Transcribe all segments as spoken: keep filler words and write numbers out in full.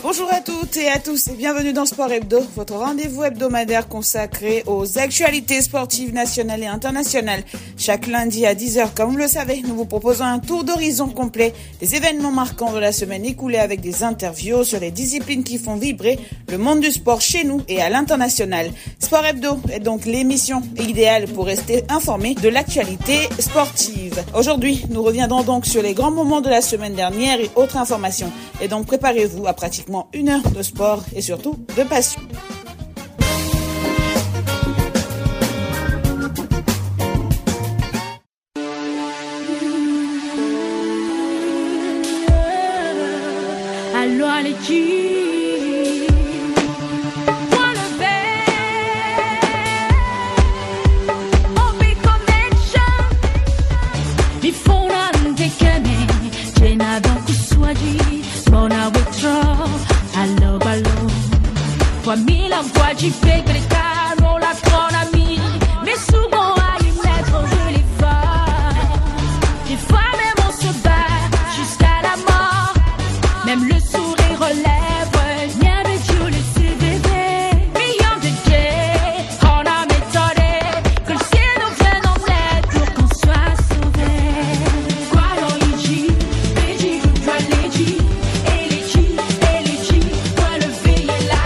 Bonjour à toutes et à tous et bienvenue dans Sport Hebdo, votre rendez-vous hebdomadaire consacré aux actualités sportives nationales et internationales. Chaque lundi à dix heures, comme vous le savez, nous vous proposons un tour d'horizon complet des événements marquants de la semaine écoulée avec des interviews sur les disciplines qui font vibrer le monde du sport chez nous et à l'international. Sport Hebdo est donc l'émission idéale pour rester informé de l'actualité sportive. Aujourd'hui, nous reviendrons donc sur les grands moments de la semaine dernière et autres informations. Et donc préparez-vous à pratiquement une heure de sport et surtout de passion. Allora le Famila guagi pegrecano la tronami Nessuno a une lettre je les femmes Les femmes vont se battre jusqu'à la mort Même le sourire relève Rien de Dieu le sait bébé Millions de gays On a méthodé Que le ciel nous vienne en aide Pour qu'on soit sauvé Quoi l'on y dit Les dit, je dois les dire Et les dit, et les dit Dois le veiller là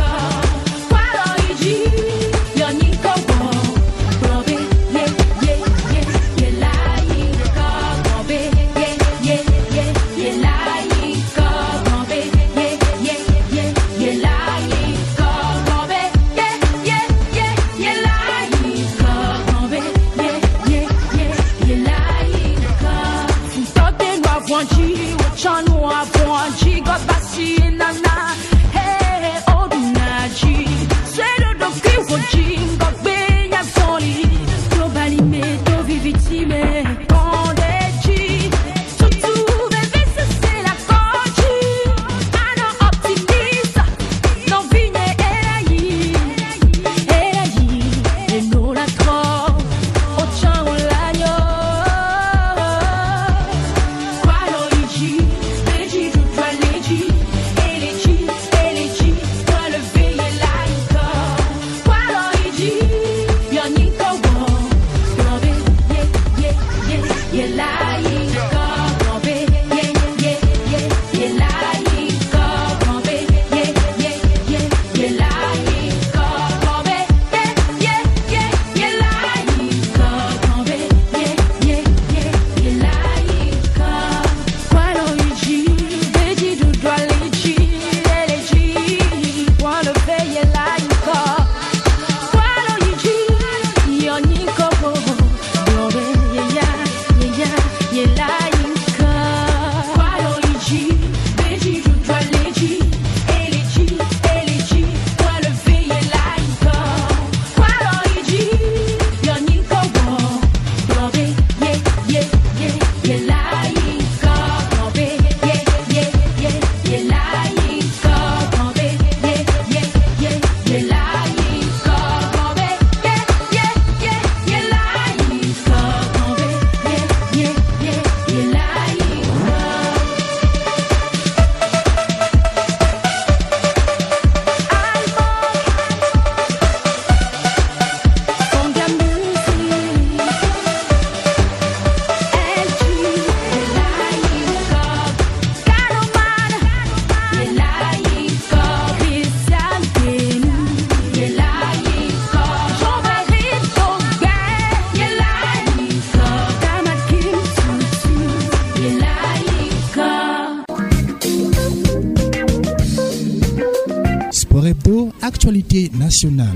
Actualité nationale.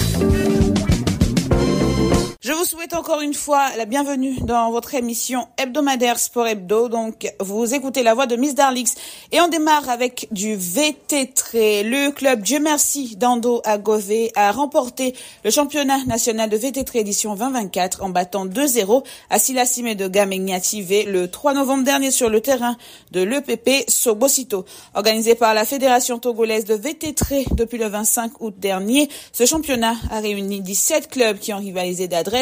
Je vous souhaite encore une fois la bienvenue dans votre émission hebdomadaire Sport Hebdo. Donc, vous écoutez la voix de Miss Darlix et on démarre avec du V T T R E. Le club Dieu merci d'Ando à Gové a remporté le championnat national de V T T R E édition vingt vingt-quatre en battant deux zéro à Silasime de Gamegnative le trois novembre dernier sur le terrain de l'E P P Sobosito. Organisé par la Fédération togolaise de V T T R E depuis le vingt-cinq août dernier, ce championnat a réuni dix-sept clubs qui ont rivalisé d'adresse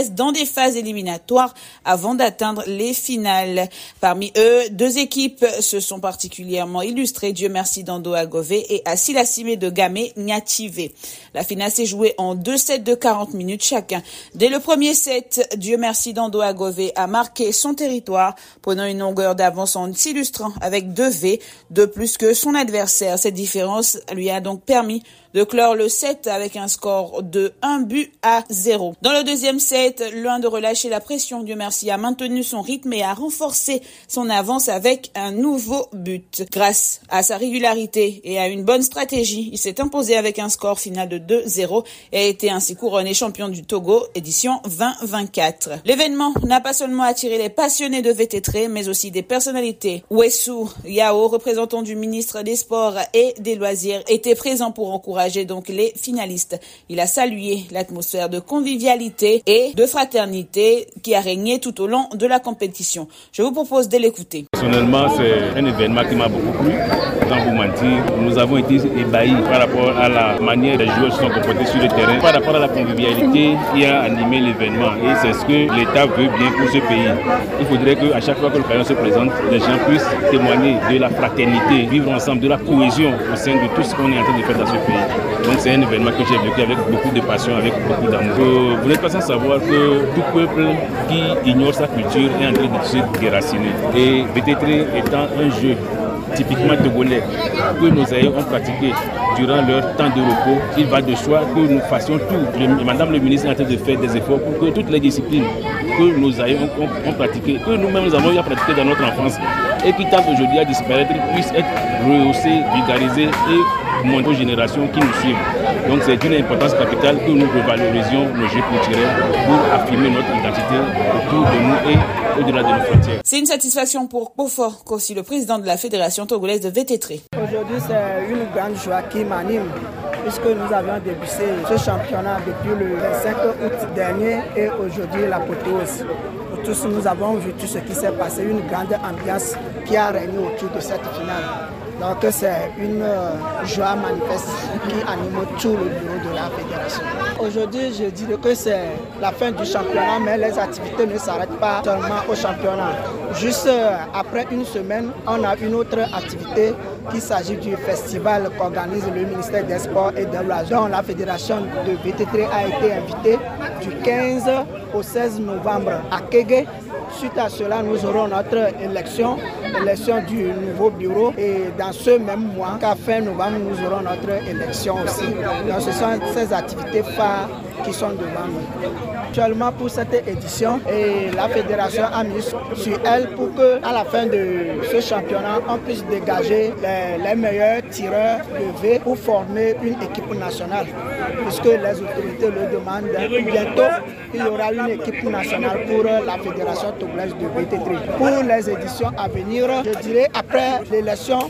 restent dans des phases éliminatoires avant d'atteindre les finales. Parmi eux, deux équipes se sont particulièrement illustrées, Dieu merci d'Ando Agové et Asilasime de Gamé Nyativé. La finale s'est jouée en deux sets de quarante minutes chacun. Dès le premier set, Dieu merci d'Ando Agové a marqué son territoire, prenant une longueur d'avance en s'illustrant avec deux V de plus que son adversaire. Cette différence lui a donc permis de clore le set avec un score de un but à zéro. Dans le deuxième set, loin de relâcher la pression, Dieu merci a maintenu son rythme et a renforcé son avance avec un nouveau but. Grâce à sa régularité et à une bonne stratégie, il s'est imposé avec un score final de deux zéro et a été ainsi couronné champion du Togo édition vingt vingt-quatre. L'événement n'a pas seulement attiré les passionnés de V T T R E, mais aussi des personnalités. Wessou Yao, représentant du ministre des Sports et des Loisirs, était présent pour encourager donc les finalistes. Il a salué l'atmosphère de convivialité et de fraternité qui a régné tout au long de la compétition. Je vous propose de l'écouter. Personnellement, c'est un événement qui m'a beaucoup plu. Sans vous mentir, nous avons été ébahis par rapport à la manière des joueurs se sont comportés sur le terrain, par rapport à la convivialité qui a animé l'événement. Et c'est ce que l'État veut bien pour ce pays. Il faudrait qu'à chaque fois que l'occasion se présente, les gens puissent témoigner de la fraternité, vivre ensemble, de la cohésion au sein de tout ce qu'on est en train de faire dans ce pays. Donc c'est un événement que j'ai vécu avec beaucoup de passion, avec beaucoup d'amour. Vous n'êtes pas sans savoir que tout peuple qui ignore sa culture est en train de se déraciner. Et V T T R E étant un jeu typiquement togolais que nos aïeux ont pratiqué durant leur temps de repos, il va de soi que nous fassions tout. Le, Madame le ministre est en train de faire des efforts pour que toutes les disciplines que nos aïeux ont, ont, ont pratiquées, que nous-mêmes nous avons eu à pratiquer dans notre enfance et qui tardent aujourd'hui à disparaître, puissent être rehaussées, vulgarisées et monter aux générations qui nous suivent. Donc c'est une importance capitale que nous revalorisions nos jeux culturels pour affirmer notre identité autour de nous et au-delà de nos frontières. C'est une satisfaction pour Beaufort, qu'aussi le président de la Fédération togolaise de V T T R E. Aujourd'hui, c'est une grande joie qui m'anime, puisque nous avions débuté ce championnat depuis le vingt-cinq août dernier et aujourd'hui l'apothéose. Tous nous avons vu tout ce qui s'est passé, une grande ambiance qui a régné autour de cette finale. Donc c'est une joie manifeste qui anime tout le bureau de la fédération. Aujourd'hui, je dirais que c'est la fin du championnat, mais les activités ne s'arrêtent pas seulement au championnat. Juste après une semaine, on a une autre activité qui s'agit du festival qu'organise le ministère des Sports et de la dont la fédération de V T T R E a été invitée du quinze au seize novembre à Kégué. Suite à cela, nous aurons notre élection, élection du nouveau bureau et dans ce même mois, qu'à fin novembre, nous aurons notre élection aussi. Donc ce sont ces activités phares qui sont devant nous. Actuellement pour cette édition, et la fédération a mis sur elle pour qu'à la fin de ce championnat, on puisse dégager les, les meilleurs tireurs de V pour former une équipe nationale. Puisque les autorités le demandent, bientôt il y aura une équipe nationale pour la fédération togolaise de V T T R E. Pour les éditions à venir, je dirais après l'élection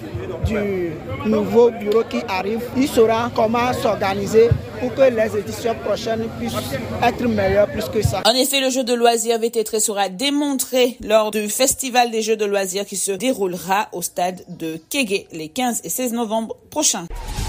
du nouveau bureau qui arrive, il saura comment s'organiser pour que les éditions prochaines puissent être meilleures plus que ça. En effet, le jeu de loisirs V T T R E sera démontré lors du festival des jeux de loisirs qui se déroulera au stade de Kégué les quinze et seize novembre prochains.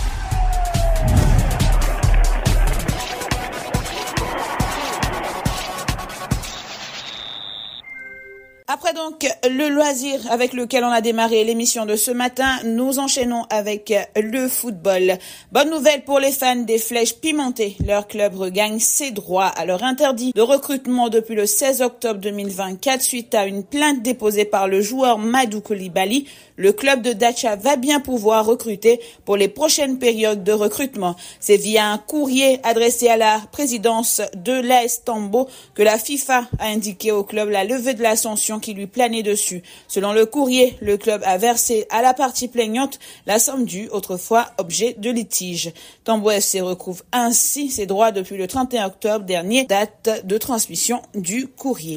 Après donc le loisir avec lequel on a démarré l'émission de ce matin, nous enchaînons avec le football. Bonne nouvelle pour les fans des Flèches Pimentées. Leur club regagne ses droits à leur interdit de recrutement depuis le seize octobre deux mille vingt-quatre suite à une plainte déposée par le joueur Madou Koulibaly. Le club de Dacha va bien pouvoir recruter pour les prochaines périodes de recrutement. C'est via un courrier adressé à la présidence de l'A S Tambo que la FIFA a indiqué au club la levée de la sanction qui lui planait dessus. Selon le courrier, le club a versé à la partie plaignante la somme due, autrefois objet de litige. Tambo F C retrouve ainsi ses droits depuis le trente et un octobre dernier, date de transmission du courrier.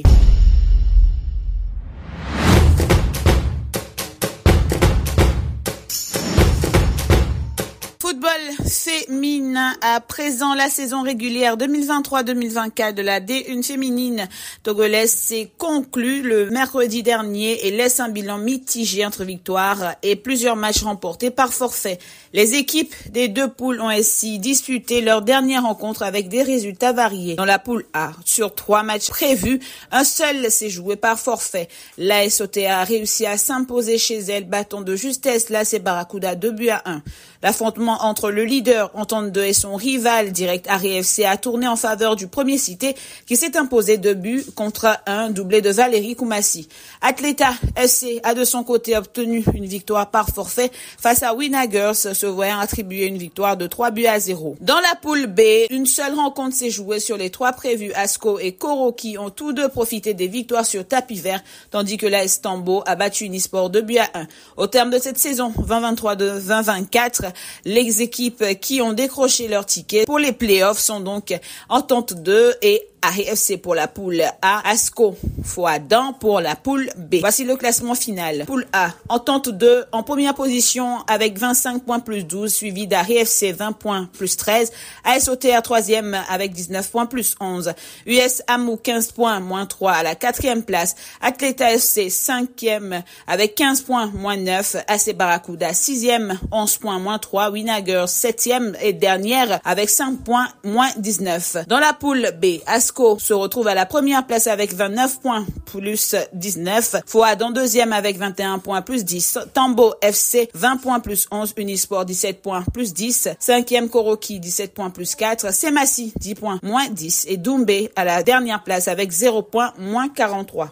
Football féminin. À présent, la saison régulière deux mille vingt-trois deux mille vingt-quatre de la D un féminine togolaise s'est conclue le mercredi dernier et laisse un bilan mitigé entre victoires et plusieurs matchs remportés par forfait. Les équipes des deux poules ont ainsi disputé leur dernière rencontre avec des résultats variés. Dans la poule A, sur trois matchs prévus, un seul s'est joué par forfait. L'A S O T A a réussi à s'imposer chez elle, battant de justesse l'A C Barracuda deux buts à un. L'affrontement entre le leader Entente deux et son rival direct Aré F C a tourné en faveur du premier cité qui s'est imposé deux buts contre un, doublé de Valérie Koumassi. Atleta F C a de son côté obtenu une victoire par forfait face à Winnagers, se voyant attribuer une victoire de trois buts à zéro. Dans la poule B, une seule rencontre s'est jouée sur les trois prévus. Asco et Koroki ont tous deux profité des victoires sur tapis vert, tandis que l'A S Tambo a battu Unisport deux buts à un. Au terme de cette saison vingt vingt-trois vingt vingt-quatre, les équipes qui ont décroché leur ticket pour les playoffs sont donc Entente deux et Aré F C pour la poule A, Asco Fouadan pour la poule B. Voici le classement final. Poule A, Entente deux en première position avec vingt-cinq points plus douze, suivi d'Aré F C vingt points plus treize, A S O T A troisième avec dix-neuf points plus onze, U S Amou quinze points moins trois à la quatrième place, Atleta F C cinquième avec quinze points moins neuf, A C Barracuda sixième, onze points moins trois, Winnagers septième et dernière avec cinq points moins dix-neuf. Dans la poule B, Asco se retrouve à la première place avec vingt-neuf points plus dix-neuf, Fouadan deuxième avec vingt et un points plus dix, Tambo F C vingt points plus onze, Unisport dix-sept points plus dix, cinquième Koroki dix-sept points plus quatre, Semassi dix points moins dix et Doumbé à la dernière place avec zéro points moins quarante-trois.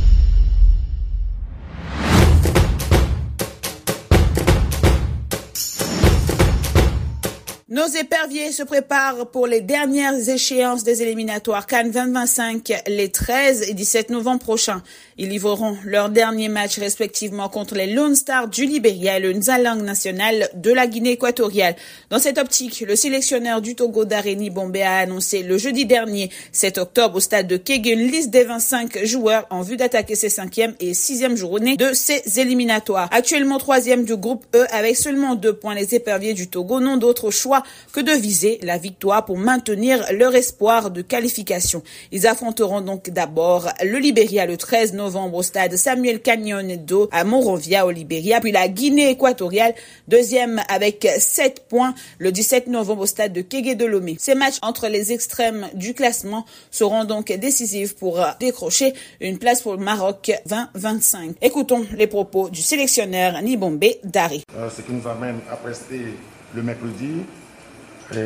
Nos éperviers se préparent pour les dernières échéances des éliminatoires CAN vingt vingt-cinq les treize et dix-sept novembre prochains. Ils livreront leurs derniers matchs respectivement contre les Lone Stars du Libéria et le Nzalang national de la Guinée équatoriale. Dans cette optique, le sélectionneur du Togo Dareni Bombé a annoncé le jeudi dernier, sept octobre, au stade de Kégue, une liste des vingt-cinq joueurs en vue d'attaquer ses cinquième et sixième journées de ces éliminatoires. Actuellement troisième du groupe E avec seulement deux points, les éperviers du Togo n'ont d'autre choix que de viser la victoire pour maintenir leur espoir de qualification. Ils affronteront donc d'abord le Libéria le treize novembre au stade Samuel Canyon-Do à Monrovia au Libéria, puis la Guinée équatoriale, deuxième avec sept points, le dix-sept novembre au stade de Kégue de Lomé. Ces matchs entre les extrêmes du classement seront donc décisifs pour décrocher une place pour le Maroc vingt vingt-cinq. Écoutons les propos du sélectionneur Nibombé Daré. Euh, ce qui nous amène à prester le mercredi et,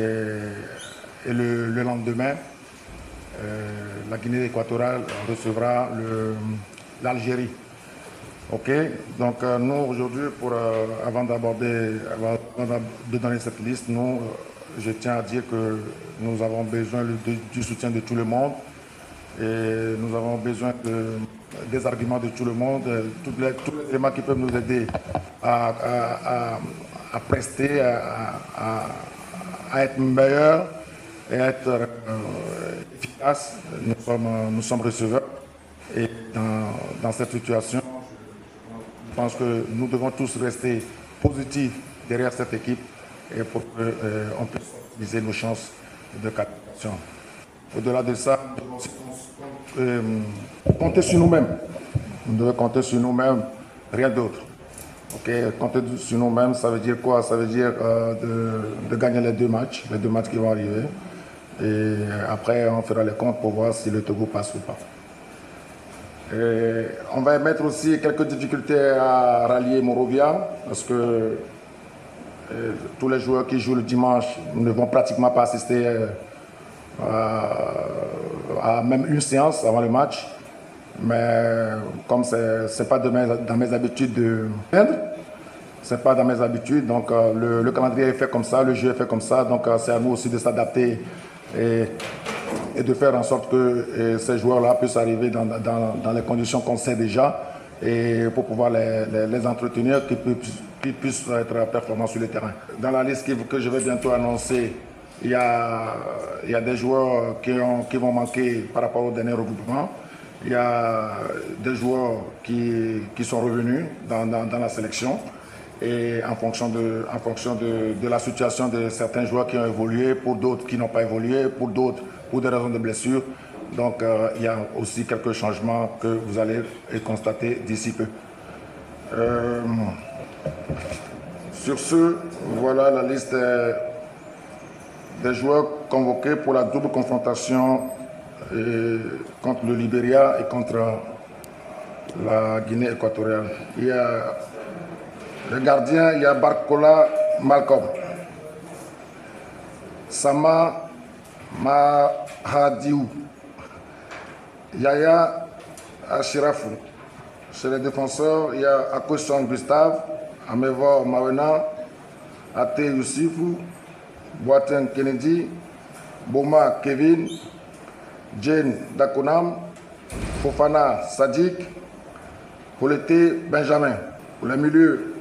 et le, le lendemain, euh, la Guinée équatoriale recevra le, l'Algérie. Ok, donc euh, nous aujourd'hui, pour euh, avant d'aborder, avant, avant de donner cette liste, nous, euh, je tiens à dire que nous avons besoin de, du soutien de tout le monde et nous avons besoin de, des arguments de tout le monde, tous les, tous les éléments qui peuvent nous aider à, à, à, à prester, à, à, à être meilleurs et à être euh, efficaces. Nous sommes, nous sommes receveurs et dans, dans cette situation, je pense que nous devons tous rester positifs derrière cette équipe et pour qu'on euh, puisse utiliser nos chances de qualification. Au-delà de ça, nous devons aussi euh, compter sur nous-mêmes. Nous devons compter sur nous-mêmes, rien d'autre. Okay, compter sur nous-mêmes, ça veut dire quoi? Ça veut dire euh, de, de gagner les deux matchs, les deux matchs qui vont arriver. Et après, on fera les comptes pour voir si le Togo passe ou pas. Et on va mettre aussi quelques difficultés à rallier Monrovia, parce que euh, tous les joueurs qui jouent le dimanche ne vont pratiquement pas assister euh, à, à même une séance avant le match. Mais comme ce n'est pas de mes, dans mes habitudes de peindre, ce n'est pas dans mes habitudes, donc euh, le, le calendrier est fait comme ça, le jeu est fait comme ça, donc euh, c'est à nous aussi de s'adapter et, et de faire en sorte que et ces joueurs-là puissent arriver dans, dans, dans les conditions qu'on sait déjà et pour pouvoir les, les, les entretenir, qu'ils puissent, qu'ils puissent être performants sur le terrain. Dans la liste que je vais bientôt annoncer, il y a, il y a des joueurs qui, ont, qui vont manquer par rapport au dernier regroupement. Il y a des joueurs qui, qui sont revenus dans, dans, dans la sélection. et en fonction, de, en fonction de, de la situation de certains joueurs qui ont évolué, pour d'autres qui n'ont pas évolué, pour d'autres pour des raisons de blessure. Donc euh, il y a aussi quelques changements que vous allez constater d'ici peu. Euh, sur ce, voilà la liste des, des joueurs convoqués pour la double confrontation et, contre le Libéria et contre la Guinée équatoriale. Il y a le gardien, il y a Barcola Malcolm, Sama Mahadiou, Yaya Ashirafou. Chez les défenseurs, il y a Akoshan Gustave, Amevor Mawena, Ate Youssifou, Boateng Kennedy, Boma Kevin, Jane Dakonam, Fofana Sadik, Polete Benjamin. Pour les milieux,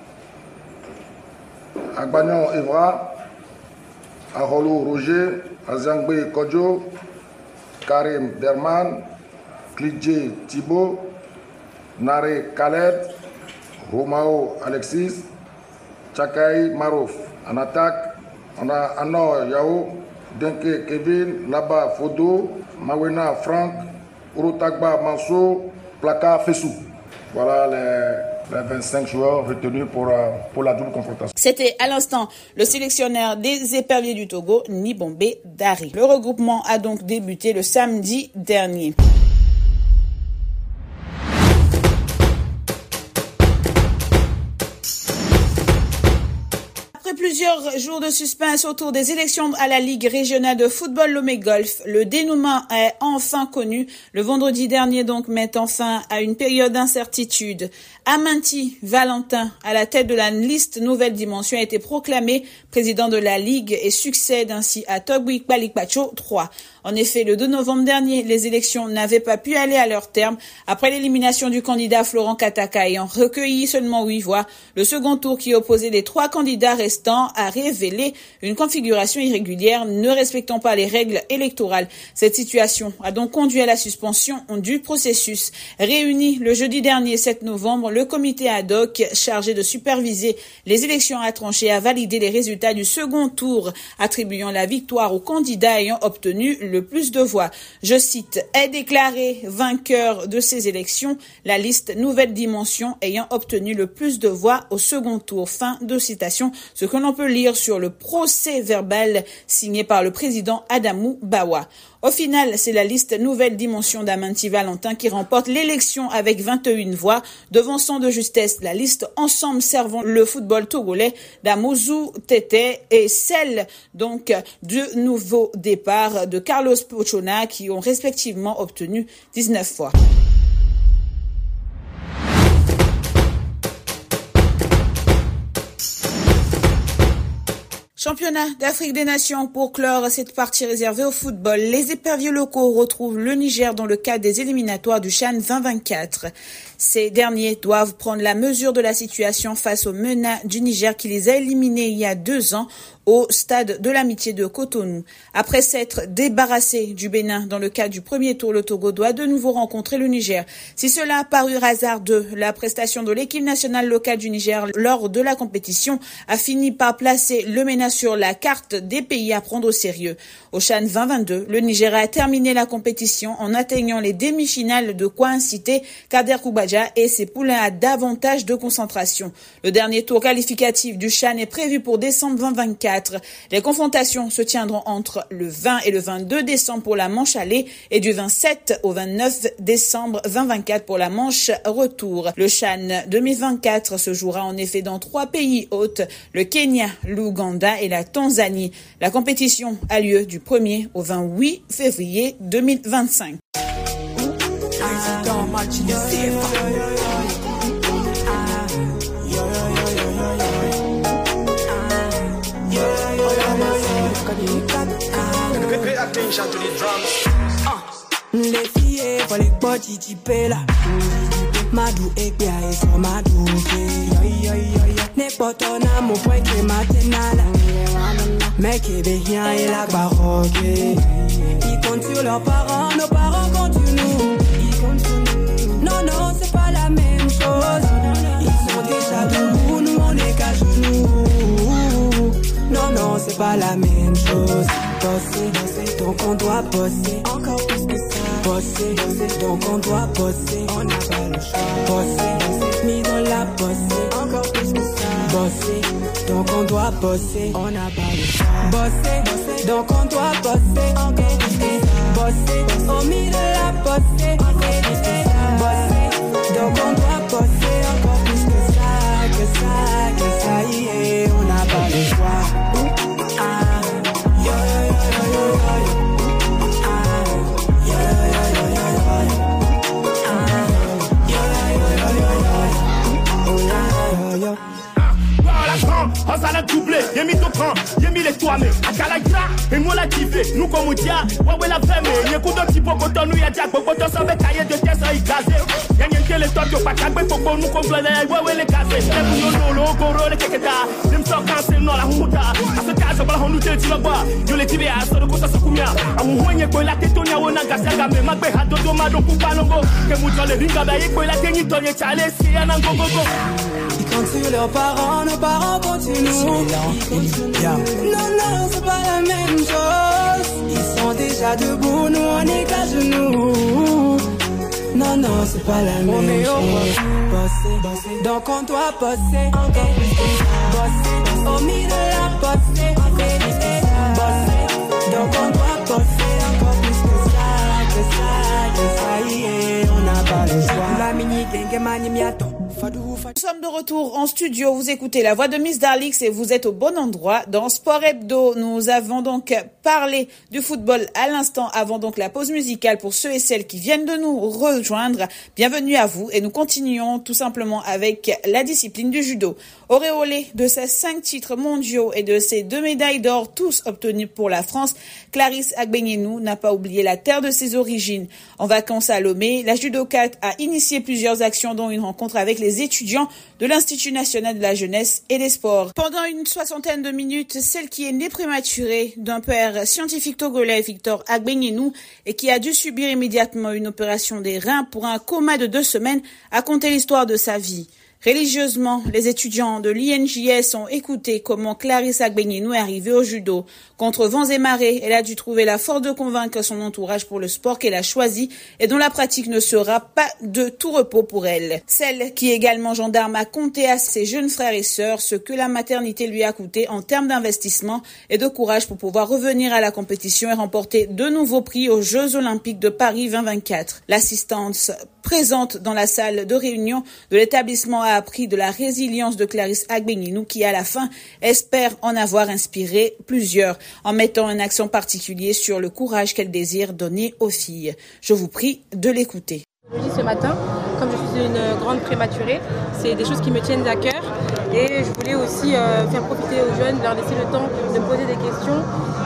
Agbagnon Evra, Arolo Roger, Aziangbe Kodjo, Karim Derman, Klidje Thibault, Nare Khaled, Romao Alexis, Tchakai Marouf. En attaque, on a Anor Yao, Denke Kevin, Laba Fodo, Mawena Franck, Urotagba Manso, Plaka Fessou. Voilà les, les vingt-cinq joueurs retenus pour, pour la double confrontation. C'était à l'instant le sélectionneur des éperviers du Togo, Nibombe Dari. Le regroupement a donc débuté le samedi dernier. Après plusieurs jours de suspense autour des élections à la Ligue régionale de football Lomé Golf, le dénouement est enfin connu. Le vendredi dernier donc mettant fin à une période d'incertitude. Amanti Valentin, à la tête de la liste Nouvelle Dimension, a été proclamé président de la Ligue et succède ainsi à Togui Balikpacho trois. En effet, le deux novembre dernier, les élections n'avaient pas pu aller à leur terme. Après l'élimination du candidat Florent Kataka ayant recueilli seulement huit voix, le second tour qui opposait les trois candidats restants a révélé une configuration irrégulière ne respectant pas les règles électorales. Cette situation a donc conduit à la suspension du processus. Réuni le jeudi dernier sept novembre, le comité ad hoc chargé de superviser les élections a tranché à valider les résultats du second tour, attribuant la victoire au candidat ayant obtenu le plus de voix. Je cite, est déclaré vainqueur de ces élections la liste Nouvelle Dimension ayant obtenu le plus de voix au second tour. Fin de citation, ce que l'on peut lire sur le procès verbal signé par le président Adamou Bawa. Au final, c'est la liste Nouvelle Dimension d'Amanti Valentin qui remporte l'élection avec vingt et une voix, devançant de justesse la liste Ensemble servant le football togolais d'Amouzou Tete et celle donc du nouveau départ de Carlos Pochona qui ont respectivement obtenu dix-neuf voix. Championnat d'Afrique des Nations pour clore cette partie réservée au football. Les éperviers locaux retrouvent le Niger dans le cadre des éliminatoires du CHAN vingt vingt-quatre. Ces derniers doivent prendre la mesure de la situation face au MENA du Niger qui les a éliminés il y a deux ans au stade de l'amitié de Cotonou. Après s'être débarrassé du Bénin dans le cadre du premier tour, le Togo doit de nouveau rencontrer le Niger. Si cela a paru hasardeux, la prestation de l'équipe nationale locale du Niger lors de la compétition a fini par placer le MENA sur la carte des pays à prendre au sérieux. Au CHAN vingt vingt-deux, le Niger a terminé la compétition en atteignant les demi-finales, de quoi inciter Kader Koubadia et ses poulains à davantage de concentration. Le dernier tour qualificatif du CHAN est prévu pour décembre vingt vingt-quatre. Les confrontations se tiendront entre le vingt et le vingt-deux décembre pour la manche aller et du vingt-sept au vingt-neuf décembre vingt vingt-quatre pour la manche retour. Le CHAN deux mille vingt-quatre se jouera en effet dans trois pays hôtes, le Kenya, l'Ouganda et la Tanzanie. La compétition a lieu du premier au vingt-huit février deux mille vingt-cinq. Pay attention to the drums. Uh. Les filles, faut les body typés là. Madou et bien, ils sont madou. N'importe on a mon point que matinale. Mec, et bien, et la baroque. Ils comptent sur leurs parents, nos parents comptent sur nous. Ils comptent sur nous. Non, non, c'est pas la même chose. Ils sont déjà debout, nous on est c'est pas la même chose. Bosser, bosser, donc on doit bosser. Encore plus que ça. Bosser, bosser, donc on doit bosser. On n'a pas le choix. Bosser, bosser, mis dans la bosser. Encore plus que ça. Bosser, donc on doit bosser. On n'a pas le choix. Bosser, bosser, donc on doit bosser. Encore plus que ça. Bosser, au milieu de la bosser. Encore plus que ça. Bosser, donc on doit bosser. Encore plus que ça, que ça, que ça y est. On n'a pas le choix. Ah, yo, yo, yo, yo, yo, yo. Ah, yo, yo, yo, yo, yo, yo. Ah, yo, yo, yo, yo, yo, yo. Ah, yo, yo. On s'en a doublé, y'a mis ton cran, y'a mis les toits, mais à Kalaya, et moi la kiffé, nous comme on dit, ouais, la femme, y'a coup d'un petit peu quand nous y'a dit, pour qu'on s'en fait cahier de test à y gazer. Y'a rien que les toits, y'a pas qu'à pour qu'on nous complète, ouais, les gazer. Les bouillons, l'eau, goro, les kékéta, les m'sors quand c'est non, la humouta. À ce cas, je vais en nous dire, tu vas voir, y'a les tibés à ce de ça se coumia. À mon hoigné, quoi, la tête, on y a on a gazé, mais ma bé, à dodo, ma donc, pas longo. Que mou dans les ringa, bah, quoi, la tête, on y a chalé, c'est un go, go, go. Ils comptent sur leurs parents, nos parents continuent. Non, non, c'est pas la même chose. Ils sont déjà debout, nous on est qu'à genoux. Non, non, c'est pas la même chose. Bosser, bosser, donc on doit bosser. Encore plus que ça. Bosser, au milieu de la bosser. Bosser, donc on doit bosser. Encore plus que ça, que ça, que ça y est. On n'a pas le choix. La mini gang, mani miato. Nous sommes de retour en studio, vous écoutez la voix de Miss Darlix et vous êtes au bon endroit. Dans Sport Hebdo, nous avons donc parlé du football à l'instant avant donc la pause musicale pour ceux et celles qui viennent de nous rejoindre. Bienvenue à vous et nous continuons tout simplement avec la discipline du judo. Auréolée de ses cinq titres mondiaux et de ses deux médailles d'or, tous obtenus pour la France, Clarisse Agbenienou n'a pas oublié la terre de ses origines. En vacances à Lomé, la judokate a initié plusieurs actions dont une rencontre avec les étudiants de l'Institut national de la jeunesse et des sports. Pendant une soixantaine de minutes, celle qui est née prématurée d'un père scientifique togolais, Victor Agbenienou, et qui a dû subir immédiatement une opération des reins pour un coma de deux semaines, a conté l'histoire de sa vie. Religieusement, les étudiants de l'I N J S ont écouté comment Clarisse Agbenienou est arrivée au judo. Contre vents et marées, elle a dû trouver la force de convaincre son entourage pour le sport qu'elle a choisi et dont la pratique ne sera pas de tout repos pour elle. Celle qui est également gendarme a compté à ses jeunes frères et sœurs ce que la maternité lui a coûté en termes d'investissement et de courage pour pouvoir revenir à la compétition et remporter de nouveaux prix aux Jeux Olympiques de Paris vingt vingt-quatre. L'assistance présente dans la salle de réunion de l'établissement a appris de la résilience de Clarisse Agbenienou qui, à la fin, espère en avoir inspiré plusieurs, en mettant un accent particulier sur le courage qu'elle désire donner aux filles. Je vous prie de l'écouter. Ce matin, comme je suis une grande prématurée, c'est des choses qui me tiennent à cœur et je voulais aussi euh, faire profiter aux jeunes, leur laisser le temps de me poser des questions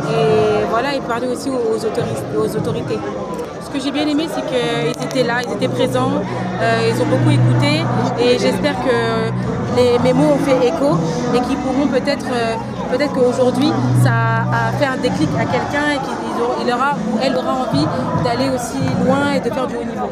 et voilà, et parler aussi aux, autoris- aux autorités. Ce que j'ai bien aimé, c'est qu'ils étaient là, ils étaient présents, euh, ils ont beaucoup écouté et j'espère que les, mes mots ont fait écho et qu'ils pourront peut-être, euh, peut-être qu'aujourd'hui, ça a fait un déclic à quelqu'un et qu'il aura ou elle aura envie d'aller aussi loin et de faire du haut niveau.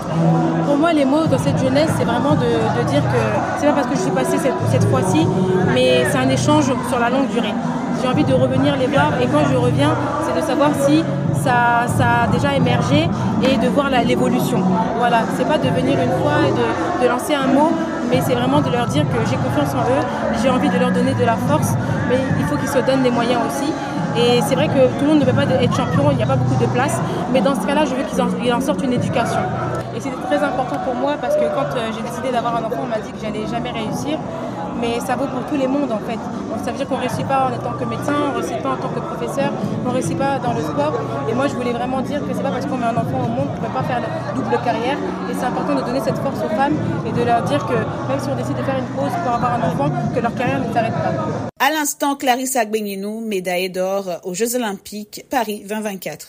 Pour moi, les mots dans cette jeunesse, c'est vraiment de, de dire que c'est pas parce que je suis passée cette, cette fois-ci, mais c'est un échange sur la longue durée. J'ai envie de revenir les voir et quand je reviens, c'est de savoir si ça, ça a déjà émergé et de voir la, l'évolution. Voilà, c'est pas de venir une fois et de, de lancer un mot, mais c'est vraiment de leur dire que j'ai confiance en eux, j'ai envie de leur donner de la force, mais il faut qu'ils se donnent les moyens aussi. Et c'est vrai que tout le monde ne peut pas être champion, il n'y a pas beaucoup de place, mais dans ce cas-là, je veux qu'ils en, ils en sortent une éducation. Et c'était très important pour moi parce que quand euh, j'ai décidé d'avoir un enfant, on m'a dit que j'allais jamais réussir. Mais ça vaut pour tous les mondes en fait. Donc ça veut dire qu'on ne réussit pas en étant que médecin, on ne réussit pas en tant que professeur, on ne réussit pas dans le sport. Et moi je voulais vraiment dire que c'est pas parce qu'on met un enfant au monde qu'on ne peut pas faire la double carrière. Et c'est important de donner cette force aux femmes et de leur dire que même si on décide de faire une pause pour avoir un enfant, que leur carrière ne s'arrête pas. À l'instant, Clarisse Agbenienou, médaille d'or aux Jeux Olympiques Paris vingt vingt-quatre.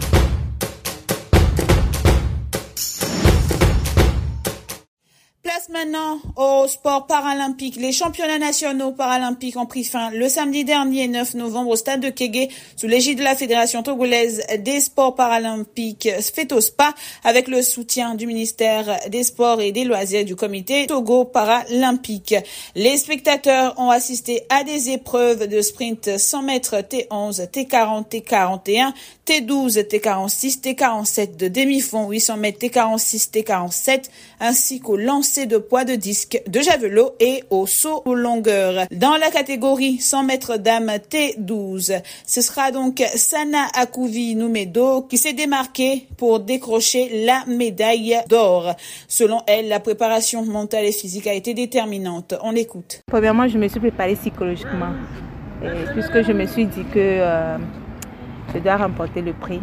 Place maintenant au sport paralympique. Les championnats nationaux paralympiques ont pris fin le samedi dernier, neuf novembre, au stade de Kégué, sous l'égide de la Fédération togolaise des sports paralympiques FETOSPA, avec le soutien du ministère des Sports et des Loisirs du comité Togo paralympique. Les spectateurs ont assisté à des épreuves de sprint cent mètres T onze, T quarante, T quarante et un, T douze, T quarante-six, T quarante-sept de demi-fond, huit cents mètres T quarante-six, T quarante-sept, ainsi qu'au lancer de poids de disque de javelot et au saut aux longueurs. Dans la catégorie cent mètres dames T douze, ce sera donc Sana Akouvi Noumedo qui s'est démarquée pour décrocher la médaille d'or. Selon elle, la préparation mentale et physique a été déterminante. On l'écoute. Premièrement, je me suis préparée psychologiquement, et puisque je me suis dit que euh, je dois remporter le prix.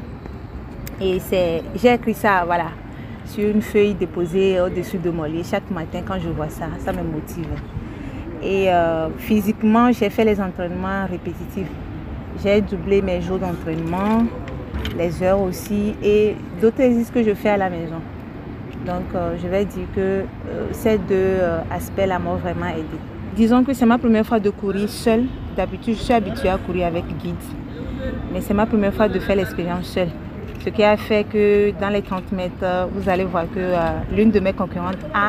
Et c'est, j'ai écrit ça, voilà, sur une feuille déposée au-dessus de mon lit. Chaque matin, quand je vois ça, ça me motive. Et euh, physiquement, j'ai fait les entraînements répétitifs. J'ai doublé mes jours d'entraînement, les heures aussi, et d'autres exercices que je fais à la maison. Donc, euh, je vais dire que euh, ces deux euh, aspects-là m'ont vraiment aidé. Disons que c'est ma première fois de courir seule. D'habitude, je suis habituée à courir avec guide. Mais c'est ma première fois de faire l'expérience seule. Ce qui a fait que dans les trente mètres, vous allez voir que euh, l'une de mes concurrentes a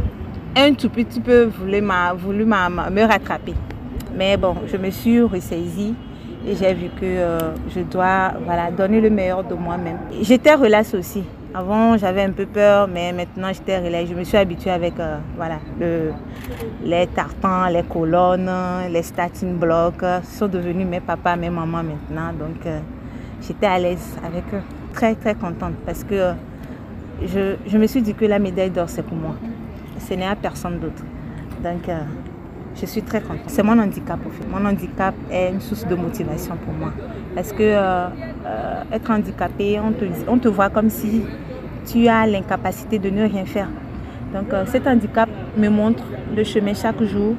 un tout petit peu voulu, m'a, voulu m'a, me rattraper. Mais bon, je me suis ressaisie et j'ai vu que euh, je dois voilà, donner le meilleur de moi-même. J'étais relaxe aussi. Avant, j'avais un peu peur, mais maintenant, j'étais relaxe. Je me suis habituée avec euh, voilà, le, les tartans, les colonnes, les starting blocks. Ce sont devenus mes papas, mes mamans maintenant. Donc, euh, j'étais à l'aise avec eux. Très, très contente parce que euh, je, je me suis dit que la médaille d'or, c'est pour moi. Ce n'est à personne d'autre. Donc, euh, je suis très contente. C'est mon handicap, au fait. Mon handicap est une source de motivation pour moi. Parce que euh, euh, être handicapé, on te, on te voit comme si tu as l'incapacité de ne rien faire. Donc, euh, cet handicap me montre le chemin chaque jour.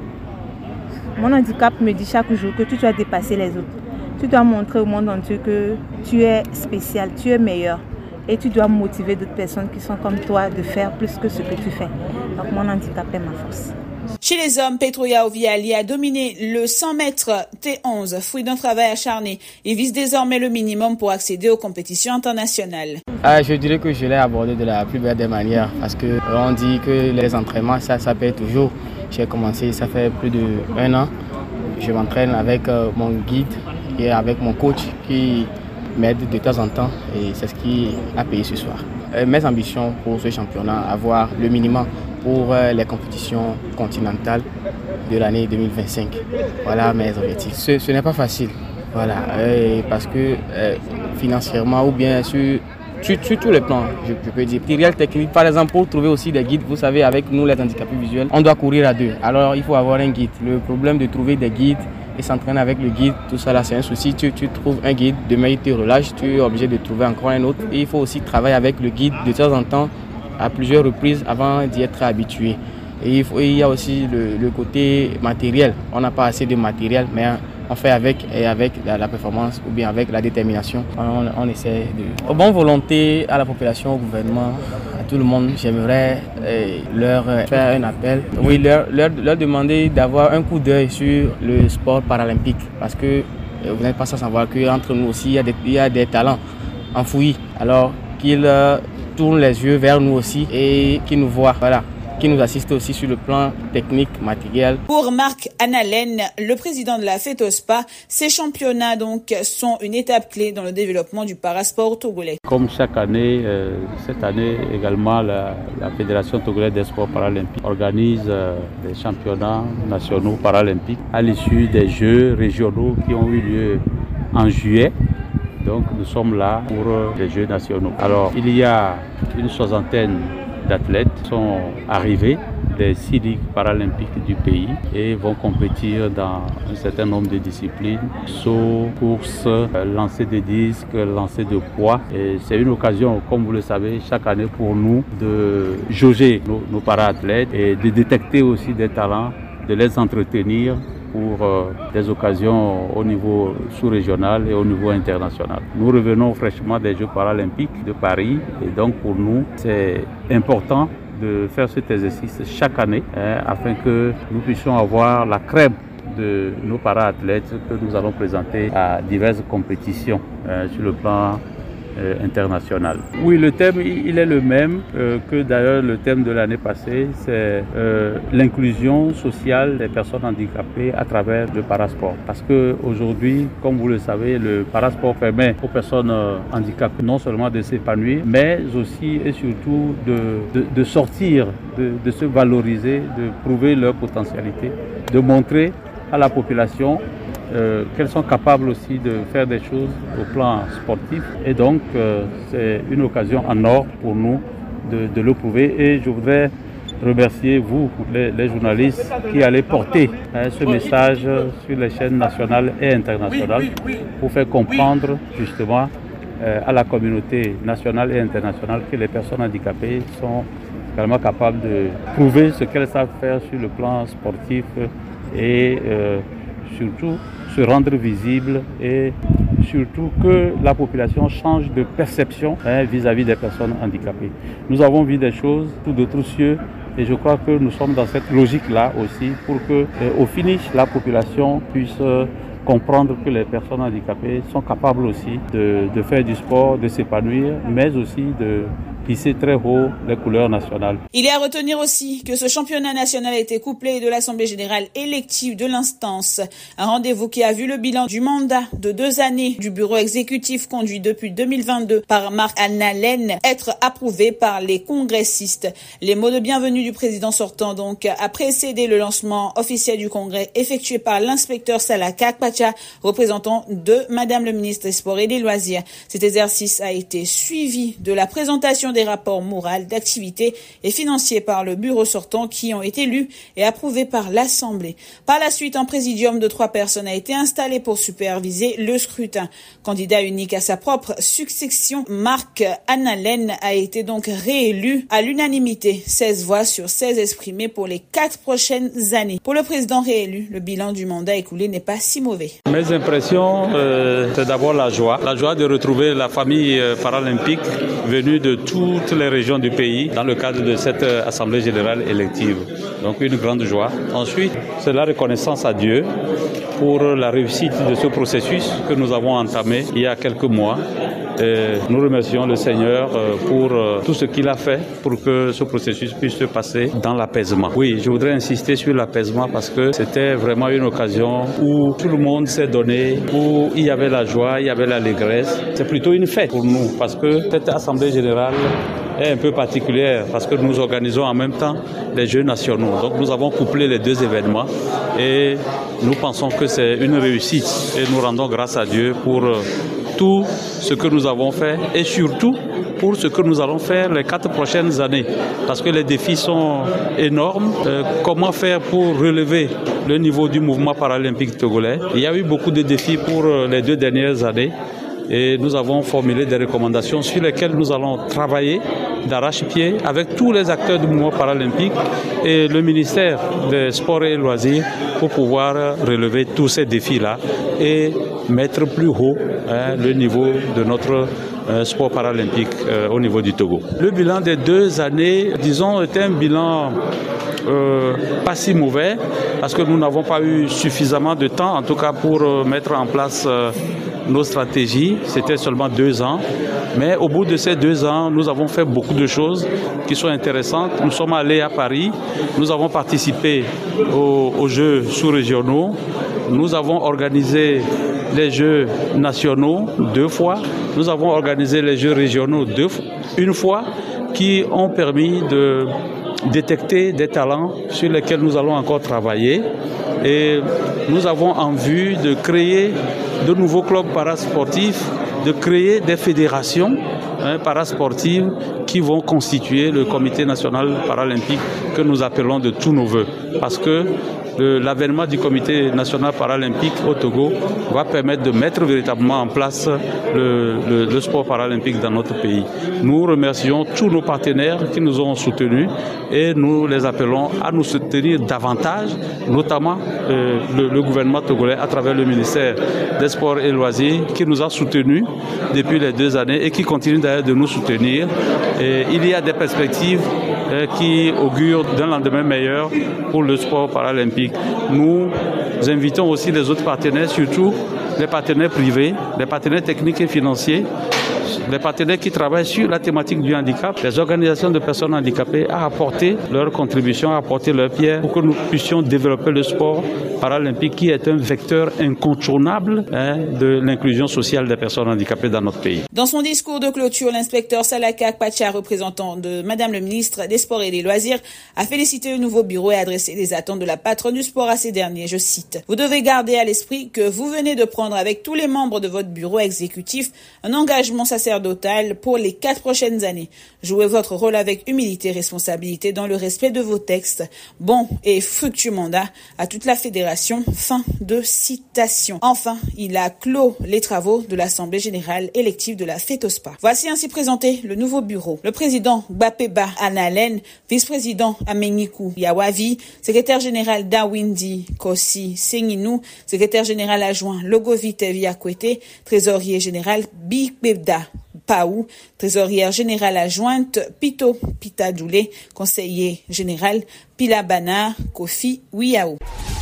Mon handicap me dit chaque jour que tu dois dépasser les autres. Tu dois montrer au monde entier que tu es spécial, tu es meilleur. Et tu dois motiver d'autres personnes qui sont comme toi de faire plus que ce que tu fais. Donc mon handicap est ma force. Chez les hommes, Petroya Oviali a dominé le cent mètres T onze, fruit d'un travail acharné. Il vise désormais le minimum pour accéder aux compétitions internationales. Ah, je dirais que je l'ai abordé de la plus belle des manières parce qu'on dit que les entraînements, ça, ça paye toujours. J'ai commencé, ça fait plus d'un an. Je m'entraîne avec euh, mon guide et avec mon coach qui m'aide de temps en temps et c'est ce qui a payé ce soir. Euh, mes ambitions pour ce championnat, avoir le minimum pour euh, les compétitions continentales de l'année deux mille vingt-cinq. Voilà mes objectifs. Ce, ce n'est pas facile, voilà, euh, parce que euh, financièrement ou bien sur, sur, sur tous les plans, je, je peux dire. Matériel technique, par exemple, pour trouver aussi des guides, vous savez, avec nous les handicapés visuels, on doit courir à deux. Alors il faut avoir un guide. Le problème de trouver des guides et s'entraîner avec le guide, tout ça là c'est un souci. Tu, tu trouves un guide, demain il te relâche, tu es obligé de trouver encore un autre. Et il faut aussi travailler avec le guide de temps en temps, à plusieurs reprises avant d'y être habitué. Et il, faut, il y a aussi le, le côté matériel. On n'a pas assez de matériel, mais on fait avec et avec la, la performance ou bien avec la détermination. On, on essaie de... Bonne volonté à la population, au gouvernement, à tout le monde. J'aimerais euh, leur faire un appel. Oui, leur, leur, leur demander d'avoir un coup d'œil sur le sport paralympique. Parce que euh, vous n'êtes pas sans savoir qu'entre nous aussi, il y a des, il y a des talents enfouis. Alors qu'ils euh, tournent les yeux vers nous aussi et qu'ils nous voient. Voilà. Qui nous assiste aussi sur le plan technique, matériel. Pour Marc Annalen, le président de la FETOSPA, ces championnats donc sont une étape clé dans le développement du parasport togolais. Comme chaque année, euh, cette année également, la, la Fédération togolaise des sports paralympiques organise euh, des championnats nationaux paralympiques à l'issue des Jeux régionaux qui ont eu lieu en juillet. Donc nous sommes là pour euh, les Jeux nationaux. Alors il y a une soixantaine d'athlètes sont arrivés des six ligues paralympiques du pays et vont compétir dans un certain nombre de disciplines, saut, course, lancer de disques, lancer de poids. Et c'est une occasion, comme vous le savez, chaque année pour nous de jauger nos, nos para-athlètes et de détecter aussi des talents, de les entretenir pour euh, des occasions au niveau sous-régional et au niveau international. Nous revenons fraîchement des Jeux paralympiques de Paris et donc pour nous c'est important de faire cet exercice chaque année hein, afin que nous puissions avoir la crème de nos para-athlètes que nous allons présenter à diverses compétitions euh, sur le plan euh, international. Oui, le thème il est le même euh, que d'ailleurs le thème de l'année passée, c'est euh, l'inclusion sociale des personnes handicapées à travers le parasport. Parce qu'aujourd'hui, comme vous le savez, le parasport permet aux personnes euh, handicapées non seulement de s'épanouir, mais aussi et surtout de, de, de sortir, de, de se valoriser, de prouver leur potentialité, de montrer à la population euh, qu'elles sont capables aussi de faire des choses au plan sportif. Et donc, euh, c'est une occasion en or pour nous de, de le prouver. Et je voudrais remercier vous, les, les journalistes, qui allez porter hein, ce message sur les chaînes nationales et internationales pour faire comprendre justement euh, à la communauté nationale et internationale que les personnes handicapées sont également capables de prouver ce qu'elles savent faire sur le plan sportif et euh, surtout se rendre visible et surtout que la population change de perception hein, vis-à-vis des personnes handicapées. Nous avons vu des choses tout d'autres cieux et je crois que nous sommes dans cette logique-là aussi pour que, euh, au finish, la population puisse euh, comprendre que les personnes handicapées sont capables aussi de, de faire du sport, de s'épanouir, mais aussi de hisser très haut les couleurs nationales. Il est à retenir aussi que ce championnat national a été couplé de l'Assemblée générale élective de l'instance. Un rendez-vous qui a vu le bilan du mandat de deux années du bureau exécutif conduit depuis deux mille vingt-deux par Marc Annalen être approuvé par les congressistes. Les mots de bienvenue du président sortant donc a précédé le lancement officiel du congrès effectué par l'inspecteur Salah Kakpacha, représentant de Madame le ministre des Sports et des Loisirs. Cet exercice a été suivi de la présentation des rapports moraux d'activité et financiers par le bureau sortant qui ont été lus et approuvés par l'Assemblée. Par la suite, un présidium de trois personnes a été installé pour superviser le scrutin. Candidat unique à sa propre succession, Marc Annalen a été donc réélu à l'unanimité, seize voix sur seize exprimées pour les quatre prochaines années. Pour le président réélu, le bilan du mandat écoulé n'est pas si mauvais. Mes impressions, euh, c'est d'abord la joie. La joie de retrouver la famille euh, paralympique venue de tout toutes les régions du pays dans le cadre de cette Assemblée générale élective. Donc une grande joie. Ensuite, c'est la reconnaissance à Dieu pour la réussite de ce processus que nous avons entamé il y a quelques mois. Et nous remercions le Seigneur pour tout ce qu'il a fait pour que ce processus puisse se passer dans l'apaisement. Oui, je voudrais insister sur l'apaisement parce que c'était vraiment une occasion où tout le monde s'est donné, où il y avait la joie, il y avait l'allégresse. C'est plutôt une fête pour nous parce que cette Assemblée générale est un peu particulière parce que nous organisons en même temps les Jeux nationaux. Donc nous avons couplé les deux événements et nous pensons que c'est une réussite et nous rendons grâce à Dieu pour tout ce que nous avons fait et surtout pour ce que nous allons faire les quatre prochaines années parce que les défis sont énormes. Euh, comment faire pour relever le niveau du mouvement paralympique togolais? Il y a eu beaucoup de défis pour les deux dernières années. Et nous avons formulé des recommandations sur lesquelles nous allons travailler d'arrache-pied avec tous les acteurs du mouvement paralympique et le ministère des Sports et Loisirs pour pouvoir relever tous ces défis-là et mettre plus haut hein, le niveau de notre euh, sport paralympique euh, au niveau du Togo. Le bilan des deux années, disons, est un bilan euh, pas si mauvais parce que nous n'avons pas eu suffisamment de temps, en tout cas pour euh, mettre en place euh, nos stratégies. C'était seulement deux ans. Mais au bout de ces deux ans, nous avons fait beaucoup de choses qui sont intéressantes. Nous sommes allés à Paris. Nous avons participé aux, aux Jeux sous-régionaux. Nous avons organisé les Jeux nationaux deux fois. Nous avons organisé les Jeux régionaux deux, une fois, qui ont permis de détecter des talents sur lesquels nous allons encore travailler. Et nous avons en vue de créer de nouveaux clubs parasportifs, de créer des fédérations hein, parasportives qui vont constituer le Comité national paralympique que nous appelons de tous nos voeux. Parce que l'avènement du comité national paralympique au Togo va permettre de mettre véritablement en place le, le, le sport paralympique dans notre pays. Nous remercions tous nos partenaires qui nous ont soutenus et nous les appelons à nous soutenir davantage, notamment euh, le, le gouvernement togolais à travers le ministère des Sports et Loisirs qui nous a soutenus depuis les deux années et qui continue d'ailleurs de nous soutenir. Et il y a des perspectives euh, qui augurent d'un lendemain meilleur pour le sport paralympique. Nous invitons aussi les autres partenaires, surtout les partenaires privés, les partenaires techniques et financiers, les partenaires qui travaillent sur la thématique du handicap, les organisations de personnes handicapées à apporter leur contribution, à apporter leur pierre pour que nous puissions développer le sport paralympique qui est un vecteur incontournable hein, de l'inclusion sociale des personnes handicapées dans notre pays. Dans son discours de clôture, l'inspecteur Salaka Pacha, représentant de Madame le ministre des Sports et des Loisirs, a félicité le nouveau bureau et adressé les attentes de la patronne du sport à ces derniers. Je cite: « Vous devez garder à l'esprit que vous venez de prendre avec tous les membres de votre bureau exécutif un engagement sacerdotal pour les quatre prochaines années. Jouez votre rôle avec humilité et responsabilité dans le respect de vos textes. Bon et fructueux mandat à toute la fédération. » Fin de citation. Enfin, il a clos les travaux de l'Assemblée générale élective de la FETOSPA. Voici ainsi présenté le nouveau bureau. Le président Gbapeba Analen, vice-président Ameniku Yawavi, secrétaire général Dawindi Kosi Senginou, secrétaire général adjoint Logovite Viakwete, trésorier général Bikbeda Paou, trésorière générale adjointe Pito Pitadoule, conseiller général Pilabana Kofi Wiao.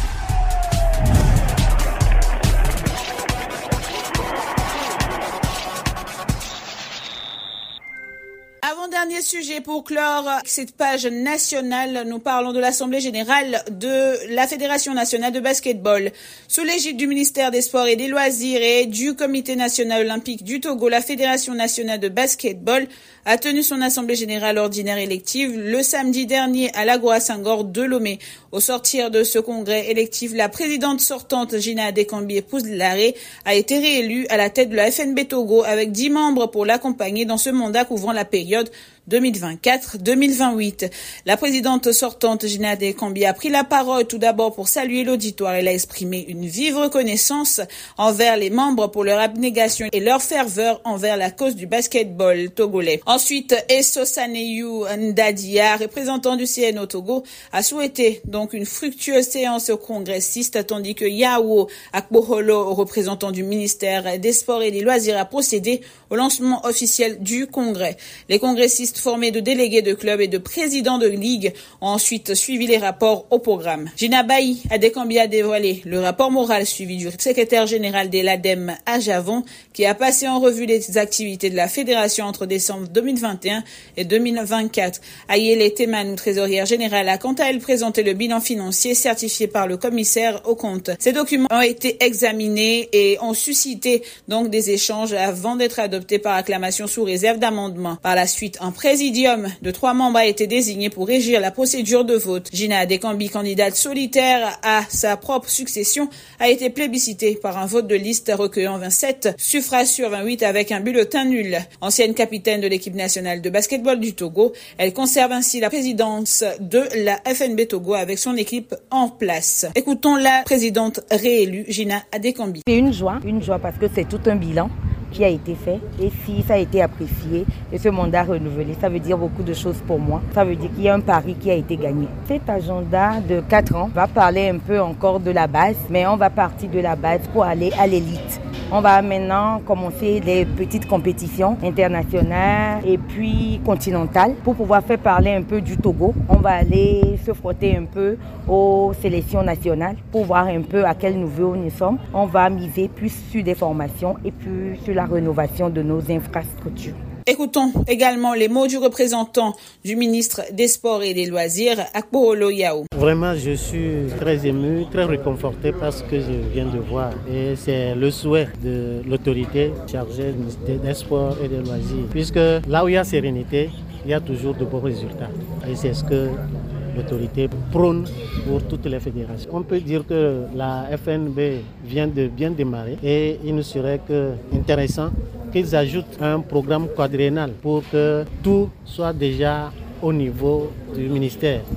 Avant-dernier sujet pour clore cette page nationale, nous parlons de l'Assemblée générale de la Fédération nationale de basketball. Sous l'égide du ministère des Sports et des Loisirs et du Comité national olympique du Togo, la Fédération nationale de basketball a tenu son Assemblée générale ordinaire élective le samedi dernier à l'Agora Senghor de Lomé. Au sortir de ce congrès électif, la présidente sortante Gina Adekambi Pouze-Laré a été réélue à la tête de la F N B Togo avec dix membres pour l'accompagner dans ce mandat couvrant la période deux mille vingt-quatre deux mille vingt-huit. La présidente sortante Gina Adekambi a pris la parole tout d'abord pour saluer l'auditoire. Elle a exprimé une vive reconnaissance envers les membres pour leur abnégation et leur ferveur envers la cause du basketball togolais. Ensuite, Esso Saneyu Ndadia, représentant du C N O Togo, a souhaité donc une fructueuse séance congressiste, tandis que Yao Akboholo, représentant du ministère des Sports et des Loisirs, a procédé au lancement officiel du congrès. Les congressistes formés de délégués de clubs et de présidents de ligue ont ensuite suivi les rapports au programme. Gina Bayi Adekambi a dévoilé le rapport moral suivi du secrétaire général de l'A D E M à Javon, qui a passé en revue les activités de la fédération entre décembre deux mille vingt et un et deux mille vingt-quatre. Ayele Temanou, trésorière générale, a quant à elle présenté le bilan financier certifié par le commissaire aux comptes. Ces documents ont été examinés et ont suscité donc des échanges avant d'être adoptés par acclamation sous réserve d'amendement. Par la suite, un présidium de trois membres a été désigné pour régir la procédure de vote. Gina Adekambi, candidate solitaire à sa propre succession, a été plébiscitée par un vote de liste recueillant vingt-sept suffrages sur vingt-huit avec un bulletin nul. Ancienne capitaine de l'équipe nationale de basketball du Togo, elle conserve ainsi la présidence de la F N B Togo avec son équipe en place. Écoutons la présidente réélue, Gina Adekambi. C'est une joie, une joie parce que c'est tout un bilan qui a été fait, et si ça a été apprécié et ce mandat renouvelé, ça veut dire beaucoup de choses pour moi. Ça veut dire qu'il y a un pari qui a été gagné. Cet agenda de quatre ans va parler un peu encore de la base, mais on va partir de la base pour aller à l'élite. On va maintenant commencer les petites compétitions internationales et puis continentales pour pouvoir faire parler un peu du Togo. On va aller se frotter un peu aux sélections nationales pour voir un peu à quel niveau nous sommes. On va miser plus sur des formations et plus sur la rénovation de nos infrastructures. Écoutons également les mots du représentant du ministre des Sports et des Loisirs, Akboholo Yao. Vraiment, je suis très ému, très réconforté par ce que je viens de voir. Et c'est le souhait de l'autorité chargée des Sports et des Loisirs. Puisque là où il y a sérénité, il y a toujours de bons résultats. Et c'est ce que l'autorité prône pour toutes les fédérations. On peut dire que la F N B vient de bien démarrer et il ne serait que intéressant qu'ils ajoutent un programme quadriennal pour que tout soit déjà au niveau du ministère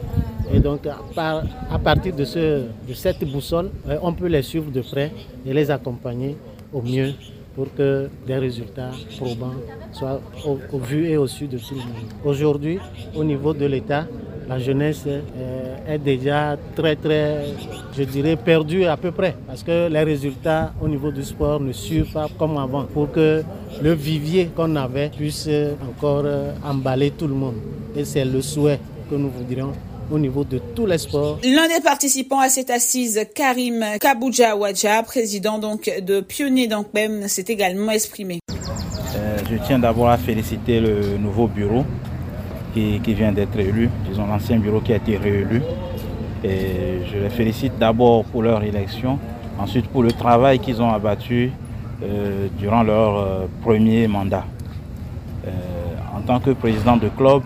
Et donc, à, par, à partir de, ce, de cette boussole, on peut les suivre de près et les accompagner au mieux pour que des résultats probants soient au, au vu et au su de tout le monde. Aujourd'hui, au niveau de l'État, la jeunesse est déjà très, très, je dirais, perdue à peu près. Parce que les résultats au niveau du sport ne suivent pas comme avant. Pour que le vivier qu'on avait puisse encore emballer tout le monde. Et c'est le souhait que nous voudrions au niveau de tous les sports. L'un des participants à cette assise, Karim Kabouja Wadja, président donc de Pionniers d'Ankwem, s'est également exprimé. Euh, je tiens d'abord à féliciter le nouveau bureau qui, qui vient d'être élu, disons l'ancien bureau qui a été réélu. Et je les félicite d'abord pour leur élection, ensuite pour le travail qu'ils ont abattu euh, durant leur euh, premier mandat. Euh, en tant que président de club,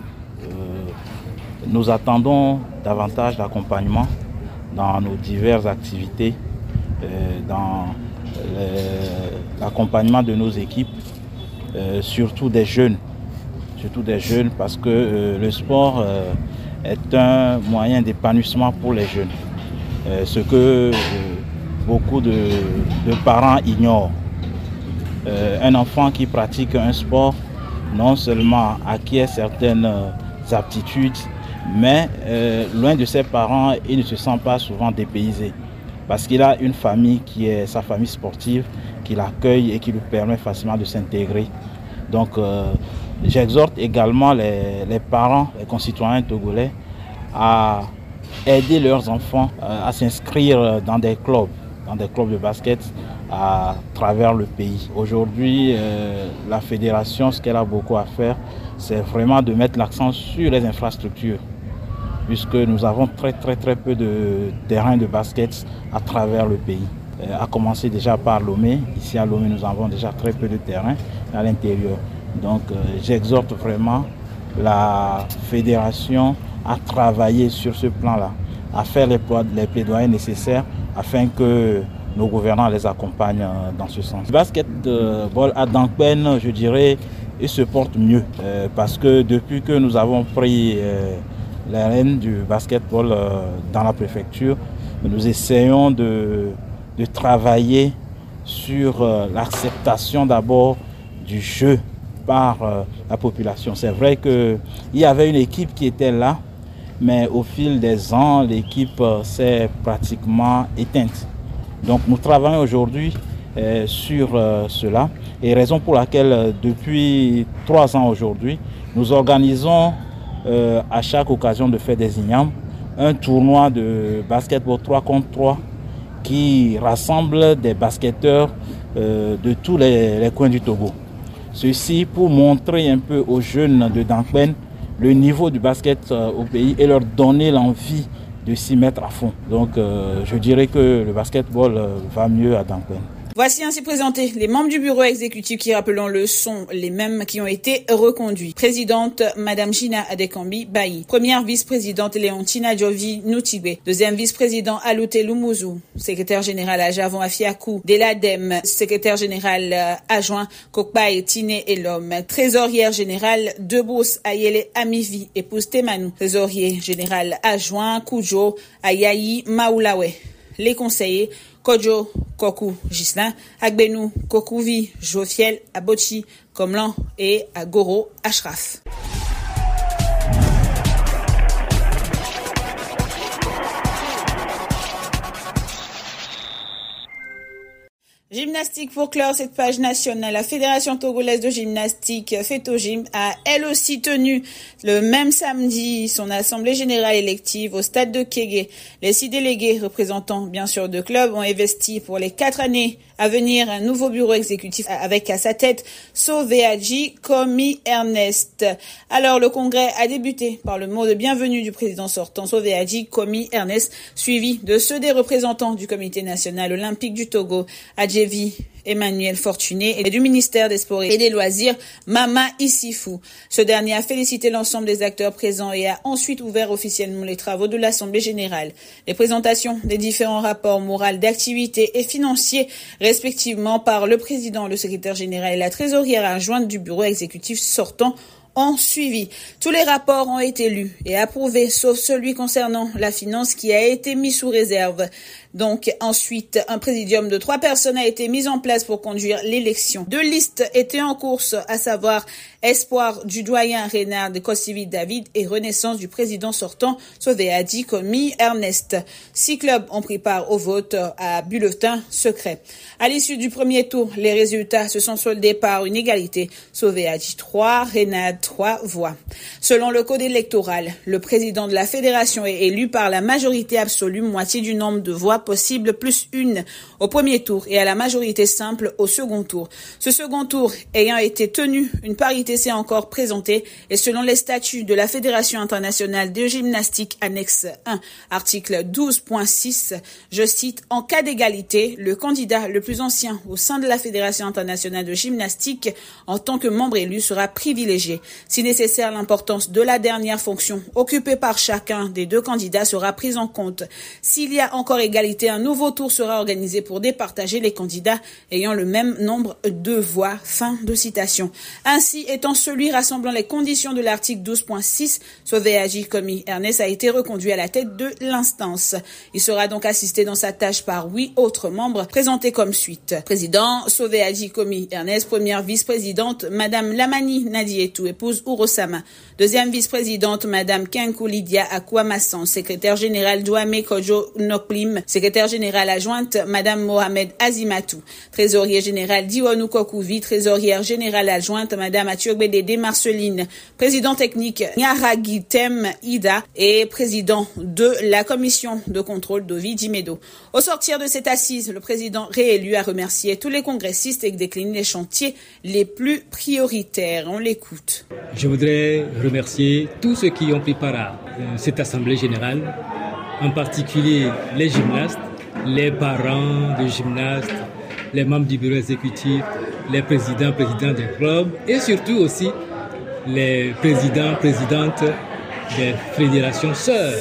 nous attendons davantage d'accompagnement dans nos diverses activités, euh, dans l'accompagnement de nos équipes, euh, surtout des jeunes, surtout des jeunes parce que euh, le sport euh, est un moyen d'épanouissement pour les jeunes, euh, ce que euh, beaucoup de, de parents ignorent. Euh, un enfant qui pratique un sport non seulement acquiert certaines euh, aptitudes, mais euh, loin de ses parents, il ne se sent pas souvent dépaysé parce qu'il a une famille qui est sa famille sportive, qui l'accueille et qui lui permet facilement de s'intégrer. Donc euh, j'exhorte également les, les parents, les concitoyens togolais à aider leurs enfants euh, à s'inscrire dans des clubs, dans des clubs de basket à travers le pays. Aujourd'hui, euh, la fédération, ce qu'elle a beaucoup à faire, c'est vraiment de mettre l'accent sur les infrastructures, puisque nous avons très très très peu de terrains de basket à travers le pays. Euh, à commencer déjà par Lomé. Ici à Lomé, nous avons déjà très peu de terrains à l'intérieur. Donc euh, j'exhorte vraiment la fédération à travailler sur ce plan-là, à faire les, les plaidoyers nécessaires afin que nos gouvernants les accompagnent dans ce sens. Le basketball à Dankwem, je dirais, il se porte mieux euh, parce que depuis que nous avons pris euh, la rêne du basketball euh, dans la préfecture, nous essayons de, de travailler sur euh, l'acceptation d'abord du jeu par euh, la population. C'est vrai qu'il y avait une équipe qui était là, mais au fil des ans, l'équipe euh, s'est pratiquement éteinte. Donc nous travaillons aujourd'hui euh, sur euh, cela et raison pour laquelle euh, depuis trois ans aujourd'hui, nous organisons euh, à chaque occasion de faire des ignames un tournoi de basketball trois contre trois qui rassemble des basketteurs euh, de tous les, les coins du Togo. Ceci pour montrer un peu aux jeunes de Dankwem le niveau du basket euh, au pays et leur donner l'envie de s'y mettre à fond. Donc euh, je dirais que le basketball euh, va mieux à Dankwem. Voici ainsi présentés les membres du bureau exécutif qui, rappelons-le, sont les mêmes qui ont été reconduits. Présidente, Madame Gina Adekambi Bayi. Première vice-présidente, Léontina Jovi Noutigwe. Deuxième vice-président, Aloute Lumouzu. Secrétaire général Ajavon Afiakou. Deladem, secrétaire général euh, adjoint Kokbaye Tine Elom. Trésorière générale Debous Ayele Amivi, épouse Temanou. Trésorier général adjoint Kujo Ayayi Maoulawe. Les conseillers Kojo Koku Gislin, Agbenou Kokouvi Jofiel Abochi Komlan et Agoro Ashraf. Gymnastique pour clore cette page nationale. La Fédération togolaise de gymnastique, FETOGYM, a elle aussi tenu le même samedi son assemblée générale élective au stade de Kégué. Les six délégués représentants, bien sûr, de clubs ont investi pour les quatre années à venir un nouveau bureau exécutif avec à sa tête Soveadji Komi Ernest. Alors le congrès a débuté par le mot de bienvenue du président sortant Soveadji Komi Ernest, suivi de ceux des représentants du comité national olympique du Togo, Adjevi Emmanuel Fortuné, et du ministère des Sports et des Loisirs, Mama Issifou. Ce dernier a félicité l'ensemble des acteurs présents et a ensuite ouvert officiellement les travaux de l'Assemblée générale. Les présentations des différents rapports moraux d'activité et financiers, respectivement par le président, le secrétaire général et la trésorière adjointe du bureau exécutif sortant, ont suivi. Tous les rapports ont été lus et approuvés, sauf celui concernant la finance qui a été mis sous réserve. Donc ensuite, un présidium de trois personnes a été mis en place pour conduire l'élection. Deux listes étaient en course, à savoir Espoir du doyen Renard de Kosivi David et Renaissance du président sortant Soveadji Komi Ernest. Six clubs ont pris part au vote à bulletin secret. À l'issue du premier tour, les résultats se sont soldés par une égalité. Soveadji trois, Renard trois voix. Selon le code électoral, le président de la fédération est élu par la majorité absolue, moitié du nombre de voix possible plus une au premier tour et à la majorité simple au second tour. Ce second tour ayant été tenu, une parité s'est encore présentée et selon les statuts de la Fédération internationale de gymnastique annexe un, article douze point six, je cite, en cas d'égalité, le candidat le plus ancien au sein de la Fédération internationale de gymnastique en tant que membre élu sera privilégié. Si nécessaire, l'importance de la dernière fonction occupée par chacun des deux candidats sera prise en compte. S'il y a encore égalité, un nouveau tour sera organisé pour départager les candidats ayant le même nombre de voix. Fin de citation. Ainsi, étant celui rassemblant les conditions de l'article douze point six, Soveadji Komi Ernest a été reconduit à la tête de l'instance. Il sera donc assisté dans sa tâche par huit autres membres présentés comme suite. Président Soveadji Komi Ernest, première vice-présidente Madame Lamani Nadietou, épouse Urosama. Deuxième vice-présidente Madame Kenkou Lydia Akwamassan, secrétaire générale Douame Kojo Noklim, secrétaire générale adjointe Madame Mohamed Azimatou, trésorier général Diwonou Kokouvi, trésorière générale adjointe Madame Atiogbedede Marceline, président technique Nyaragi Tem Ida et président de la commission de contrôle Dovi Dimedo. Au sortir de cette assise, le président réélu a remercié tous les congressistes et décliné les chantiers les plus prioritaires. On l'écoute. Je voudrais remercier tous ceux qui ont pris part à cette assemblée générale, en particulier les gymnastes, les parents de gymnastes, les membres du bureau exécutif, les présidents, présidents des clubs et surtout aussi les présidents, présidentes des fédérations sœurs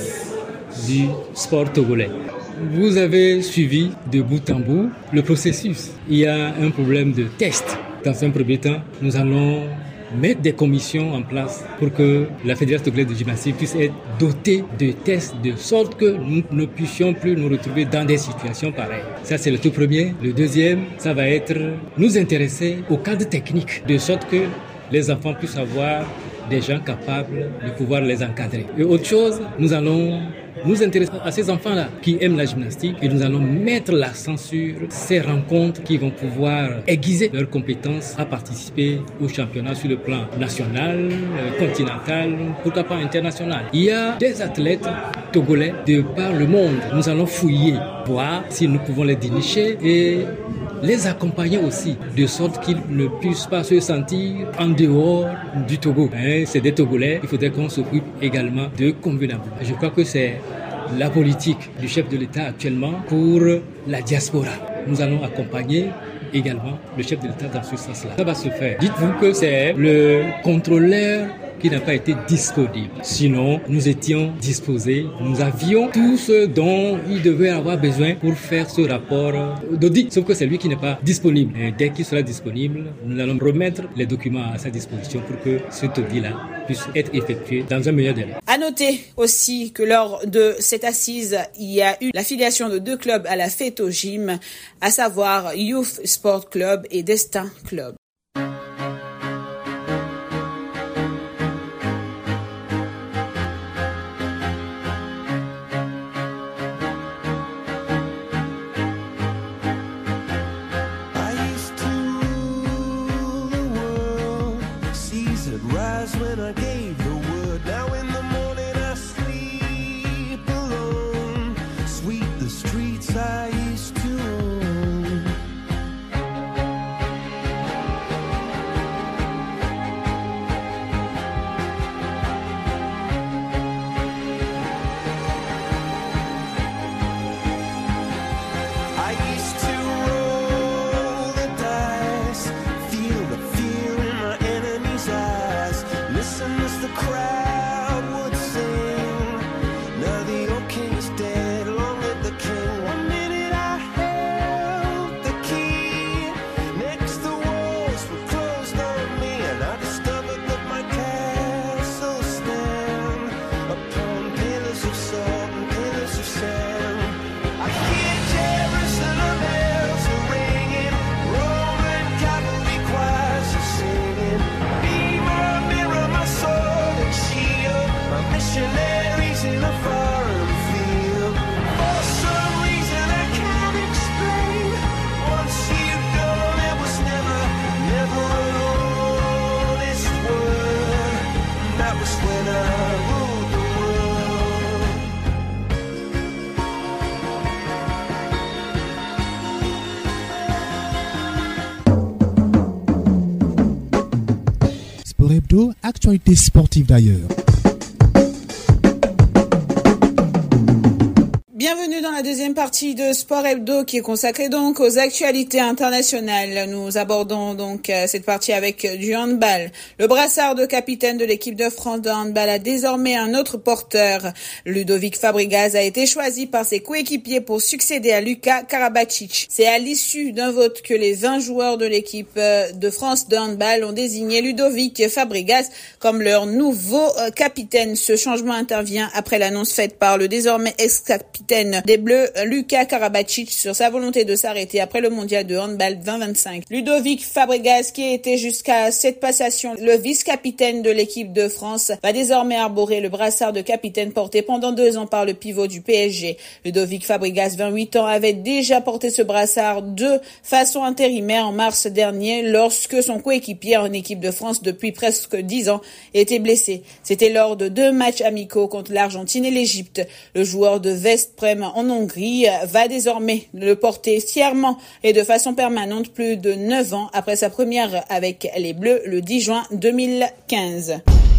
du sport togolais. Vous avez suivi de bout en bout le processus. Il y a un problème de test. Dans un premier temps, nous allons mettre des commissions en place pour que la Fédération togolaise de gymnastique puisse être dotée de tests de sorte que nous ne puissions plus nous retrouver dans des situations pareilles. Ça, c'est le tout premier. Le deuxième, ça va être nous intéresser au cadre technique de sorte que les enfants puissent avoir des gens capables de pouvoir les encadrer. Et autre chose, nous allons nous intéresser à ces enfants-là qui aiment la gymnastique et nous allons mettre l'accent sur ces rencontres qui vont pouvoir aiguiser leurs compétences à participer au championnat sur le plan national, continental, pourquoi pas international. Il y a des athlètes togolais de par le monde. Nous allons fouiller, voir si nous pouvons les dénicher et les accompagner aussi, de sorte qu'ils ne puissent pas se sentir en dehors du Togo. Hein, c'est des Togolais, il faudrait qu'on s'occupe également de convenablement. Je crois que c'est la politique du chef de l'État actuellement pour la diaspora. Nous allons accompagner également le chef de l'État dans ce sens-là. Ça va se faire. Dites-vous que c'est le contrôleur qui n'a pas été disponible. Sinon, nous étions disposés, nous avions tout ce dont il devait avoir besoin pour faire ce rapport d'audit. Sauf que c'est lui qui n'est pas disponible. Et dès qu'il sera disponible, nous allons remettre les documents à sa disposition pour que cet audit-là puisse être effectué dans un meilleur délai. À noter aussi que lors de cette assise, il y a eu l'affiliation de deux clubs à la fête au gym, à savoir Youth Sport Club et Destin Club. Streets I used to own. was when I ruled the Sport Hebdo, actualité sportive d'ailleurs. Bienvenue dans la deuxième partie de Sport Hebdo qui est consacrée donc aux actualités internationales. Nous abordons donc euh, cette partie avec du handball. Le brassard de capitaine de l'équipe de France de handball a désormais un autre porteur. Ludovic Fabregas a été choisi par ses coéquipiers pour succéder à Luka Karabatic. C'est à l'issue d'un vote que les vingt joueurs de l'équipe de France de handball ont désigné Ludovic Fabregas comme leur nouveau euh, capitaine. Ce changement intervient après l'annonce faite par le désormais ex-capitaine des Bleus, Luka Karabatic, sur sa volonté de s'arrêter après le mondial de handball vingt vingt-cinq. Ludovic Fabregas, qui était jusqu'à cette passation le vice-capitaine de l'équipe de France, va désormais arborer le brassard de capitaine porté pendant deux ans par le pivot du P S G. Ludovic Fabregas, vingt-huit ans, avait déjà porté ce brassard de façon intérimaire en mars dernier lorsque son coéquipier en équipe de France depuis presque dix ans était blessé. C'était lors de deux matchs amicaux contre l'Argentine et l'Égypte. Le joueur de Vest en Hongrie va désormais le porter fièrement et de façon permanente plus de neuf ans après sa première avec les Bleus le dix juin deux mille quinze.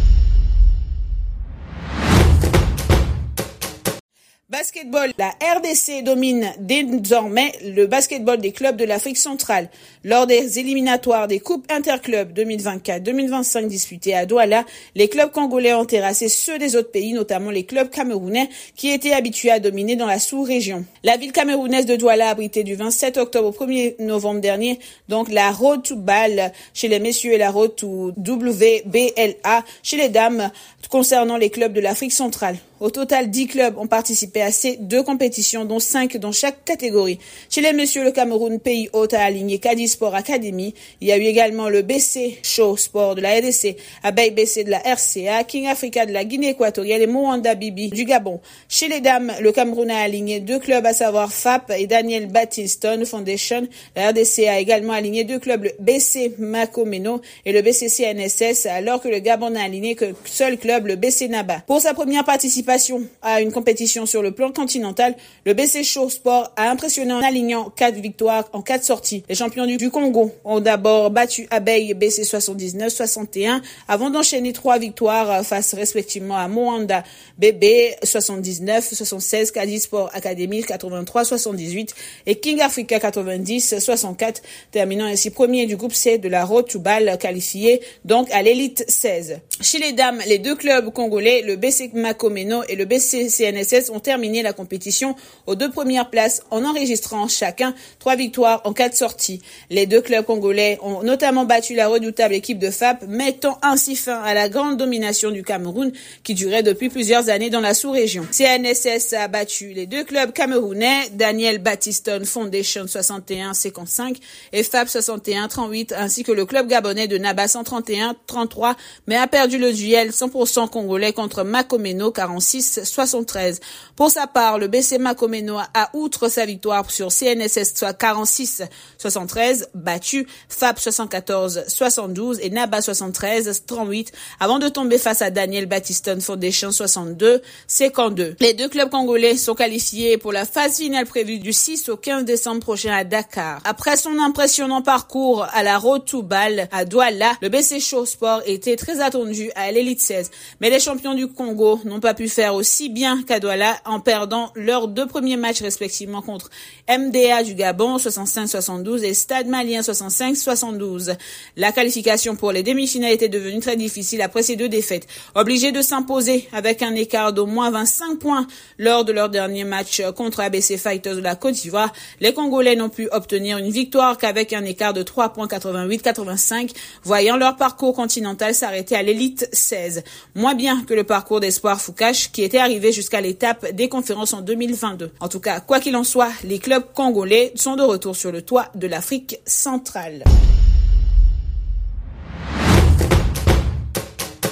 Basketball, la R D C domine désormais le basketball des clubs de l'Afrique centrale. Lors des éliminatoires des Coupes Interclubs deux mille vingt-quatre deux mille vingt-cinq disputées à Douala, les clubs congolais ont terrassé ceux des autres pays, notamment les clubs camerounais qui étaient habitués à dominer dans la sous-région. La ville camerounaise de Douala a abrité du vingt-sept octobre au premier novembre dernier donc la Road to Ball chez les messieurs et la Road to W B L A chez les dames concernant les clubs de l'Afrique centrale. Au total, dix clubs ont participé à ces deux compétitions, dont cinq dans chaque catégorie. Chez les messieurs, le Cameroun, pays hôte, a aligné Cadiz Sport Academy. Il y a eu également le B C Show Sport de la R D C, Abeille B C de la R C A, King Africa de la Guinée équatoriale et Moanda Bibi du Gabon. Chez les dames, le Cameroun a aligné deux clubs, à savoir F A P et Daniel Battiston Foundation. La R D C a également aligné deux clubs, le B C Makomeno et le B C C N S S, alors que le Gabon n'a aligné que seul club, le B C Naba. Pour sa première participation à une compétition sur le plan continental, le B C Show Sport a impressionné en alignant quatre victoires en quatre sorties. Les champions du, du Congo ont d'abord battu Abeille B C soixante-dix-neuf soixante et un avant d'enchaîner trois victoires face respectivement à Moanda B B soixante-dix-neuf soixante-seize, Cadiz Sport Academy quatre-vingt-trois soixante-dix-huit et King Africa quatre-vingt-dix soixante-quatre, terminant ainsi premier du groupe C de la Road to Ball, qualifié donc à l'élite seize. Chez les dames, les deux clubs congolais, le B C Makomeno et le B C C N S S, ont terminé la compétition aux deux premières places en enregistrant chacun trois victoires en quatre sorties. Les deux clubs congolais ont notamment battu la redoutable équipe de F A P, mettant ainsi fin à la grande domination du Cameroun qui durait depuis plusieurs années dans la sous-région. C N S S a battu les deux clubs camerounais, Daniel Battiston Foundation soixante et un cinquante-cinq et F A P soixante et un trente-huit, ainsi que le club gabonais de Naba cent trente et un trente-trois, mais a perdu le duel cent pour cent congolais contre Makomeno quarante-six soixante-treize. Pour sa part, le B C Makomeno a, outre sa victoire sur C N S S soit quarante-six soixante-treize, battu F A P soixante-quatorze soixante-douze et Naba soixante-treize trente-huit avant de tomber face à Daniel Battiston Foundation soixante-deux cinquante-deux. Les deux clubs congolais sont qualifiés pour la phase finale prévue du six au quinze décembre prochain à Dakar. Après son impressionnant parcours à la Road to Ball à Douala, le B C Show Sport était très attendu à l'élite seize, mais les champions du Congo n'ont pas pu faire aussi bien qu'à Douala en perdant leurs deux premiers matchs respectivement contre M D A du Gabon soixante-cinq soixante-douze et Stade Malien soixante-cinq soixante-douze. La qualification pour les demi-finales était devenue très difficile après ces deux défaites. Obligés de s'imposer avec un écart d'au moins vingt-cinq points lors de leur dernier match contre A B C Fighters de la Côte d'Ivoire, les Congolais n'ont pu obtenir une victoire qu'avec un écart de trois points quatre-vingt-huit quatre-vingt-cinq, voyant leur parcours continental s'arrêter à l'élite seize. Moins bien que le parcours d'Espoir Foucache qui était arrivé jusqu'à l'étape des conférences en deux mille vingt-deux. En tout cas, quoi qu'il en soit, les clubs congolais sont de retour sur le toit de l'Afrique centrale.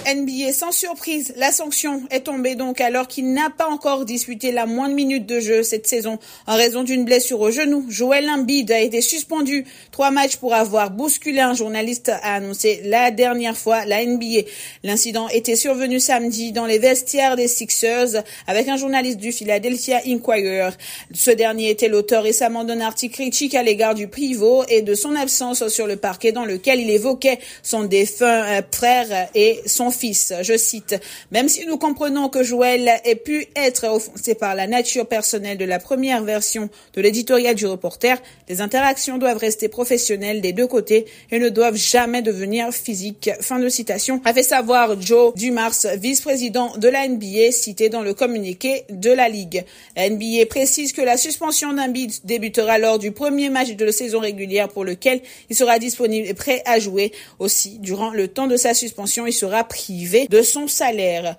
N B A sans surprise, la sanction est tombée donc alors qu'il n'a pas encore disputé la moindre minute de jeu cette saison en raison d'une blessure au genou. Joel Embiid a été suspendu trois matchs pour avoir bousculé un journaliste, a annoncé la dernière fois la N B A. L'incident était survenu samedi dans les vestiaires des Sixers avec un journaliste du Philadelphia Inquirer. Ce dernier était l'auteur récemment d'un article critique à l'égard du pivot et de son absence sur le parquet dans lequel il évoquait son défunt frère et son fils. Je cite, « Même si nous comprenons que Joel ait pu être offensé par la nature personnelle de la première version de l'éditorial du reporter, les interactions doivent rester professionnelles des deux côtés et ne doivent jamais devenir physiques. » Fin de citation, a fait savoir Joe Dumars, vice-président de la N B A, cité dans le communiqué de la Ligue. La N B A précise que la suspension d'Embiid débutera lors du premier match de la saison régulière pour lequel il sera disponible et prêt à jouer. Aussi, durant le temps de sa suspension, il sera privé de son salaire.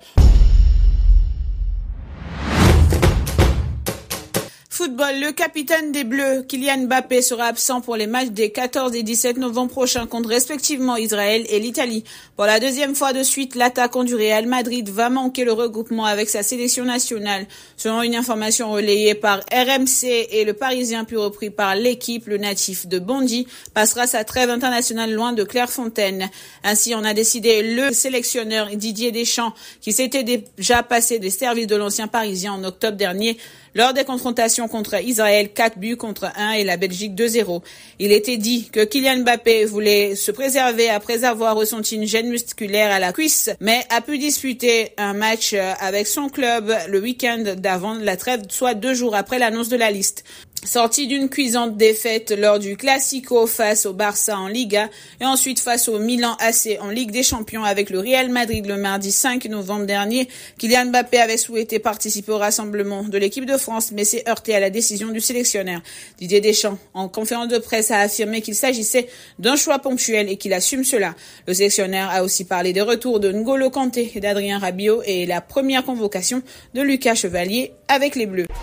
Football, le capitaine des Bleus, Kylian Mbappé, sera absent pour les matchs des quatorze et dix-sept novembre prochains contre respectivement Israël et l'Italie. Pour la deuxième fois de suite, l'attaquant du Real Madrid va manquer le regroupement avec sa sélection nationale. Selon une information relayée par R M C et le Parisien puis repris par l'équipe, le natif de Bondy passera sa trêve internationale loin de Clairefontaine. Ainsi, on a décidé le sélectionneur Didier Deschamps, qui s'était déjà passé des services de l'ancien Parisien en octobre dernier, lors des confrontations contre Israël, quatre buts contre un et la Belgique deux zéro. Il était dit que Kylian Mbappé voulait se préserver après avoir ressenti une gêne musculaire à la cuisse, mais a pu disputer un match avec son club le week-end d'avant la trêve, soit deux jours après l'annonce de la liste. Sorti d'une cuisante défaite lors du Classico face au Barça en Liga et ensuite face au Milan A C en Ligue des Champions avec le Real Madrid le mardi cinq novembre dernier, Kylian Mbappé avait souhaité participer au rassemblement de l'équipe de France mais s'est heurté à la décision du sélectionneur. Didier Deschamps, en conférence de presse, a affirmé qu'il s'agissait d'un choix ponctuel et qu'il assume cela. Le sélectionneur a aussi parlé des retours de N'Golo Kanté et d'Adrien Rabiot et la première convocation de Lucas Chevalier avec les Bleus.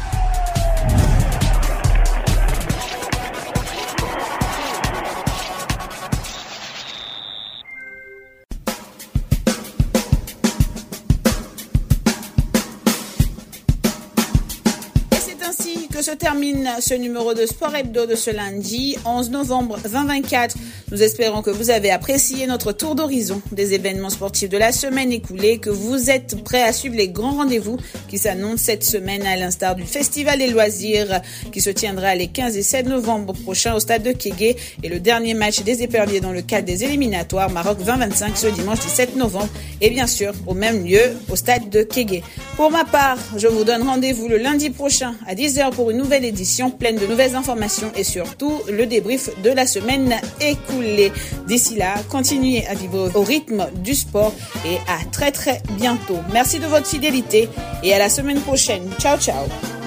Que se termine ce numéro de Sport Hebdo de ce lundi onze novembre vingt vingt-quatre. Nous espérons que vous avez apprécié notre tour d'horizon des événements sportifs de la semaine écoulée, que vous êtes prêts à suivre les grands rendez-vous qui s'annoncent cette semaine, à l'instar du Festival des loisirs qui se tiendra les quinze et seize novembre prochains au stade de Kégué et le dernier match des éperviers dans le cadre des éliminatoires Maroc vingt vingt-cinq ce dimanche dix-sept novembre et bien sûr au même lieu au stade de Kégué. Pour ma part, je vous donne rendez-vous le lundi prochain à dix heures pour une nouvelle édition pleine de nouvelles informations et surtout le débrief de la semaine écoulée. D'ici là, continuez à vivre au rythme du sport et à très très bientôt. Merci de votre fidélité et à la semaine prochaine. Ciao ciao.